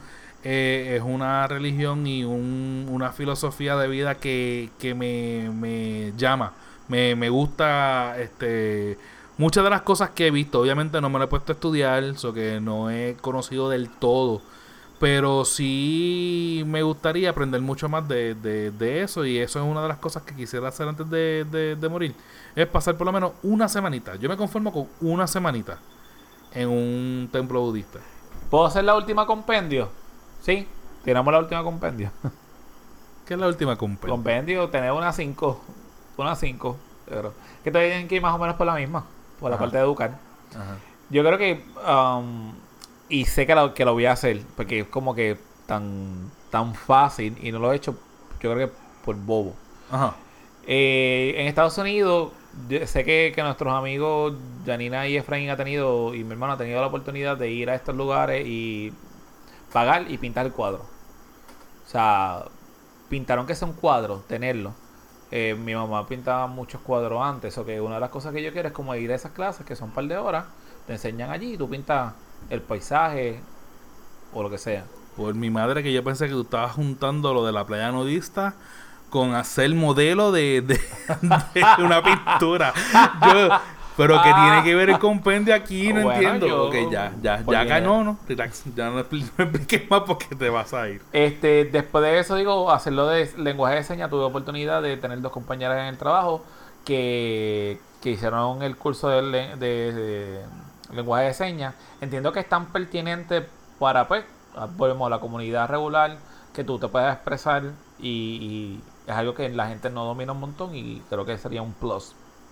[SPEAKER 1] es una religión y una filosofía de vida que me llama. Me gusta muchas de las cosas que he visto. Obviamente no me lo he puesto a estudiar, eso que no he conocido del todo. Pero sí me gustaría aprender mucho más de eso. Y eso es una de las cosas que quisiera hacer antes de morir. Es pasar por lo menos una semanita. Yo me conformo con una semanita en un templo budista.
[SPEAKER 2] ¿Puedo hacer la última compendio? Sí, tiramos la última compendio.
[SPEAKER 1] ¿Qué es la última compendio?
[SPEAKER 2] Compendio, tener una 5. Una 5. Pero que te tienen que ir más o menos por la misma. Por la parte de educar.
[SPEAKER 1] Ajá.
[SPEAKER 2] Yo creo que... y sé que lo voy a hacer. Porque es como que tan fácil. Y no lo he hecho, yo creo que por bobo.
[SPEAKER 1] Ajá.
[SPEAKER 2] En Estados Unidos, sé que nuestros amigos Janina y Efraín y mi hermano ha tenido la oportunidad de ir a estos lugares y pagar y pintar el cuadro. O sea, pintaron que sea un cuadro, tenerlo. Mi mamá pintaba muchos cuadros antes, o que una de las cosas que yo quiero es como ir a esas clases que son un par de horas, te enseñan allí y tú pintas el paisaje o lo que sea.
[SPEAKER 1] Por mi madre, que yo pensé que tú estabas juntando lo de la playa nudista con hacer modelo de una pintura. Pero que tiene que ver el compendio aquí, no entiendo. Ok, ya acá no, relax. Ya no expliques más porque te vas a ir.
[SPEAKER 2] Después de eso, digo, hacerlo de lenguaje de señas, tuve oportunidad de tener 2 compañeras en el trabajo que hicieron el curso de lenguaje de señas. Entiendo que es tan pertinente para, pues, volvemos a la comunidad regular, que tú te puedas expresar y es algo que la gente no domina un montón y creo que sería un plus.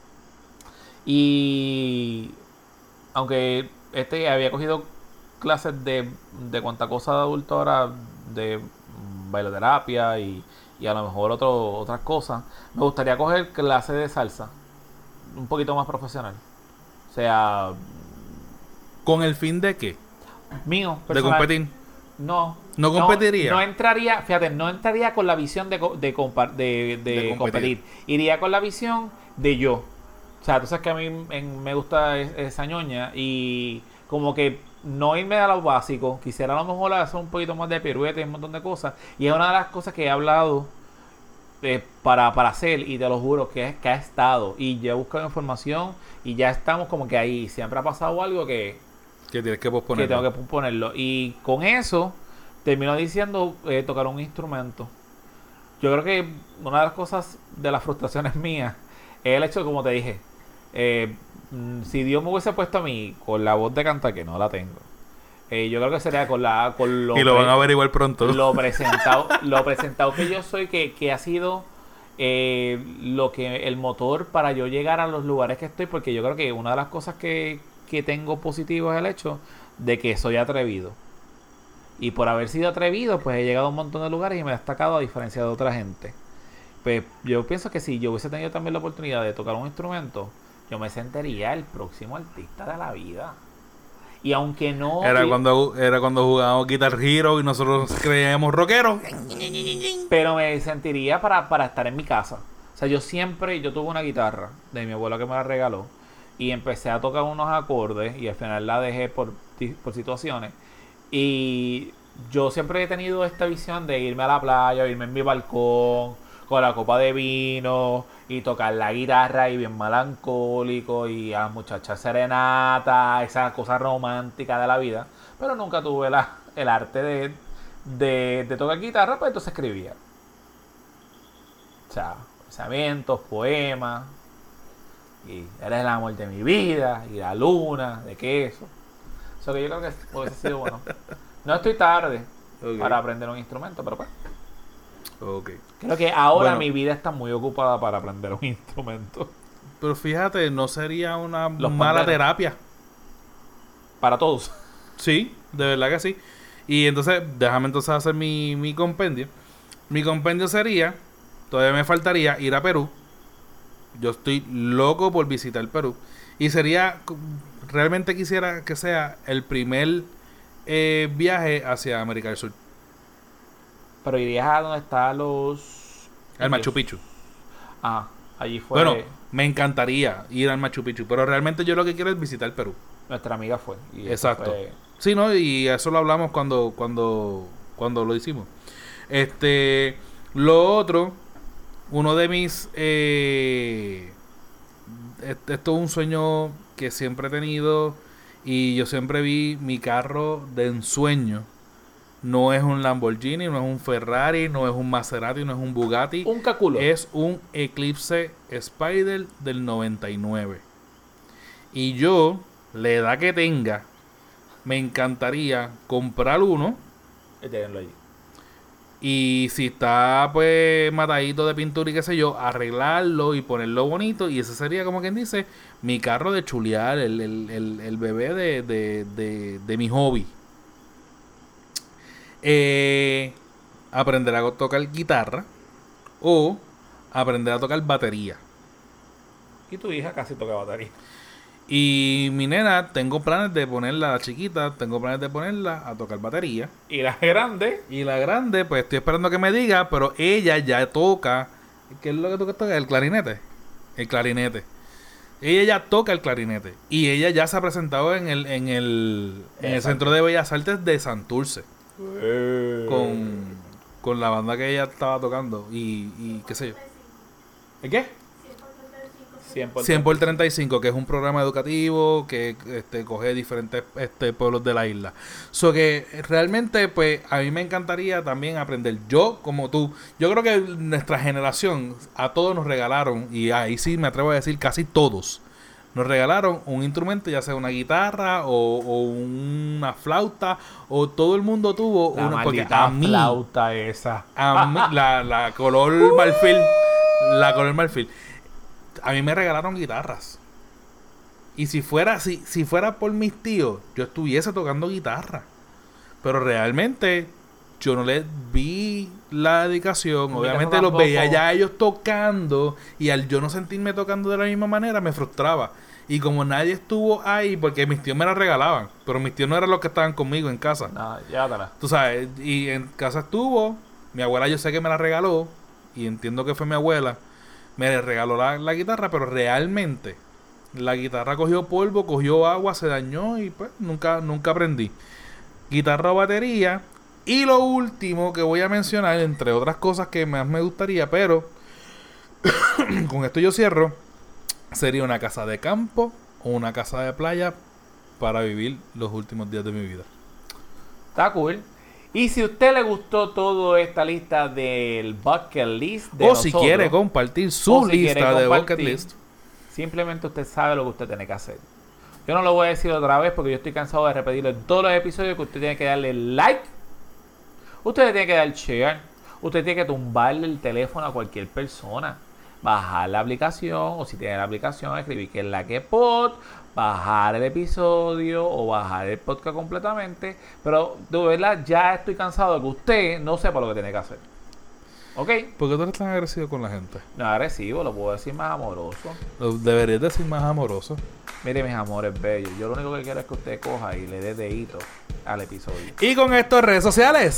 [SPEAKER 2] Y aunque había cogido clases de cuanta cosa de adulto ahora, de bailoterapia y a lo mejor otras cosas, me gustaría coger clases de salsa un poquito más profesional. O sea,
[SPEAKER 1] ¿con el fin de qué?
[SPEAKER 2] Mío,
[SPEAKER 1] ¿De competir?
[SPEAKER 2] No.
[SPEAKER 1] ¿No competiría?
[SPEAKER 2] No entraría, fíjate, no entraría con la visión de competir. Iría con la visión de yo. O sea, tú sabes que a mí me gusta esa ñoña y como que no irme a lo básico. Quisiera a lo mejor hacer un poquito más de piruetas y un montón de cosas. Y es una de las cosas que he hablado para hacer y te lo juro que ha estado. Y ya he buscado información y ya estamos como que ahí. Siempre ha pasado algo que
[SPEAKER 1] tienes que posponerlo.
[SPEAKER 2] Que tengo que posponerlo. Y con eso termino diciendo tocar un instrumento. Yo creo que una de las cosas de las frustraciones mías es el hecho de, como te dije, si Dios me hubiese puesto a mí con la voz de cantar, que no la tengo, yo creo que sería con lo
[SPEAKER 1] y lo van a averiguar pronto.
[SPEAKER 2] Lo presentado que yo soy, que ha sido el motor para yo llegar a los lugares que estoy, porque yo creo que una de las cosas que tengo positivo es el hecho de que soy atrevido. Y por haber sido atrevido, pues he llegado a un montón de lugares y me he destacado a diferencia de otra gente. Pues yo pienso que si yo hubiese tenido también la oportunidad de tocar un instrumento, yo me sentiría el próximo artista de la vida. Y aunque no...
[SPEAKER 1] Era cuando jugábamos Guitar Hero y nosotros creíamos rockeros.
[SPEAKER 2] Pero me sentiría para estar en mi casa. O sea, yo tuve una guitarra de mi abuela que me la regaló. Y empecé a tocar unos acordes y al final la dejé por situaciones. Y yo siempre he tenido esta visión de irme a la playa, irme en mi balcón con la copa de vino y tocar la guitarra y bien melancólico y a muchachas serenata, esa cosa romántica de la vida. Pero nunca tuve el arte de tocar guitarra, pues entonces escribía. O sea, pensamientos, poemas. Y eres el amor de mi vida, y la luna, de queso. Eso que yo creo que hubiese sido bueno. No estoy tarde para aprender un instrumento, pero pues.
[SPEAKER 1] Okay.
[SPEAKER 2] Creo que ahora mi vida está muy ocupada para aprender un instrumento.
[SPEAKER 1] Pero fíjate, no sería una mala terapia.
[SPEAKER 2] Para todos.
[SPEAKER 1] Sí, de verdad que sí. Y entonces, déjame entonces hacer mi compendio. Mi compendio sería, todavía me faltaría ir a Perú. Yo estoy loco por visitar Perú. Y realmente quisiera que sea el primer viaje hacia América del Sur.
[SPEAKER 2] Pero irías a donde están
[SPEAKER 1] al Machu Picchu.
[SPEAKER 2] Ah, allí fue.
[SPEAKER 1] Bueno, me encantaría ir al Machu Picchu, pero realmente yo lo que quiero es visitar Perú.
[SPEAKER 2] Nuestra amiga fue.
[SPEAKER 1] Exacto. Sí, ¿no? Y eso lo hablamos cuando cuando lo hicimos. Lo otro, uno de mis... esto es un sueño que siempre he tenido y yo siempre vi mi carro de ensueño. No es un Lamborghini, no es un Ferrari, no es un Maserati, no es un Bugatti.
[SPEAKER 2] Un caculo.
[SPEAKER 1] Es un Eclipse Spider del 99. Y yo, la edad que tenga, me encantaría comprar uno.
[SPEAKER 2] Tenerlo allí.
[SPEAKER 1] Y si está pues matadito de pintura y qué sé yo, arreglarlo y ponerlo bonito. Y ese sería, como quien dice, mi carro de chulear, el bebé de mi hobby. Aprender a tocar guitarra o aprender a tocar batería.
[SPEAKER 2] Y tu hija casi toca batería.
[SPEAKER 1] Y mi nena, tengo planes de ponerla, la chiquita, tengo planes de ponerla a tocar batería.
[SPEAKER 2] Y la grande.
[SPEAKER 1] Y la grande, pues estoy esperando que me diga, pero ella ya toca. ¿Qué es lo que toca? El clarinete. El clarinete. Ella ya toca el clarinete. Y ella ya se ha presentado en el Centro de Bellas Artes de Santurce. Con la banda que ella estaba tocando. Y qué sé yo. ¿El qué? 100 por 35, que es un programa educativo que coge diferentes pueblos de la isla. So que realmente, pues, a mí me encantaría también aprender. Yo, como tú, yo creo que nuestra generación, a todos nos regalaron, y ahí sí me atrevo a decir casi todos, nos regalaron un instrumento, ya sea una guitarra o una flauta, o todo el mundo tuvo una. Porque a mí,
[SPEAKER 2] flauta esa.
[SPEAKER 1] A mí, la color marfil, la color marfil. A mí me regalaron guitarras. Y si fuera por mis tíos, yo estuviese tocando guitarra. Pero realmente yo no les vi la dedicación. Obviamente los veía ya ellos tocando. Y al yo no sentirme tocando de la misma manera, me frustraba. Y como nadie estuvo ahí, porque mis tíos me la regalaban. Pero mis tíos no eran los que estaban conmigo en casa.
[SPEAKER 2] No, llévatela.
[SPEAKER 1] Tú sabes, y en casa estuvo. Mi abuela yo sé que me la regaló. Y entiendo que fue mi abuela. Me regaló la guitarra, pero realmente la guitarra cogió polvo, cogió agua, se dañó y pues nunca aprendí. Guitarra o batería. Y lo último que voy a mencionar, entre otras cosas que más me gustaría, pero con esto yo cierro, sería una casa de campo o una casa de playa para vivir los últimos días de mi vida.
[SPEAKER 2] Está cool. Y si a usted le gustó toda esta lista del bucket list de
[SPEAKER 1] nosotros, si quiere compartir su lista de bucket list,
[SPEAKER 2] simplemente usted sabe lo que usted tiene que hacer. Yo no lo voy a decir otra vez porque yo estoy cansado de repetirlo en todos los episodios, que usted tiene que darle like, usted le tiene que dar share, usted tiene que tumbarle el teléfono a cualquier persona, bajar la aplicación, o si tiene la aplicación, escribir que es la que pod, bajar el episodio o bajar el podcast completamente. Pero de verdad ya estoy cansado de que usted no sepa lo que tiene que hacer. ¿Ok?
[SPEAKER 1] ¿Por qué tú eres tan agresivo con la gente?
[SPEAKER 2] No agresivo, lo puedo decir más amoroso.
[SPEAKER 1] Deberías decir más amoroso.
[SPEAKER 2] Mire, mis amores bellos, yo lo único que quiero es que usted coja y le dé dedito al episodio.
[SPEAKER 1] Y con esto, redes sociales: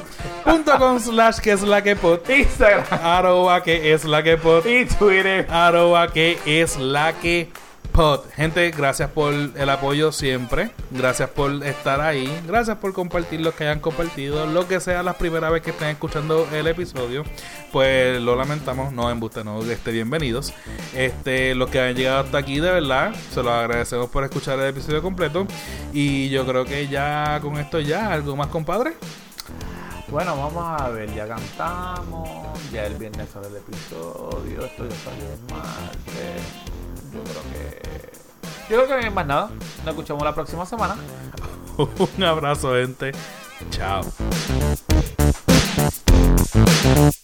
[SPEAKER 1] facebook.com/queslaquepod,
[SPEAKER 2] Instagram
[SPEAKER 1] @queslaquepod
[SPEAKER 2] y Twitter
[SPEAKER 1] @queslaquepod. Gente, gracias por el apoyo siempre. Gracias por estar ahí. Gracias por compartir los que hayan compartido. Lo que sea la primera vez que estén escuchando el episodio, pues lo lamentamos. No, embuste, no, bienvenidos. Los que han llegado hasta aquí, de verdad, se los agradecemos por escuchar el episodio completo. Y yo creo que ya con esto ya, ¿algo más, compadre?
[SPEAKER 2] Bueno, vamos a ver, ya cantamos. Ya el viernes sale el episodio. Esto ya salió el martes. Yo creo que no hay más nada. Nos escuchamos la próxima semana.
[SPEAKER 1] Un abrazo, gente. Chao.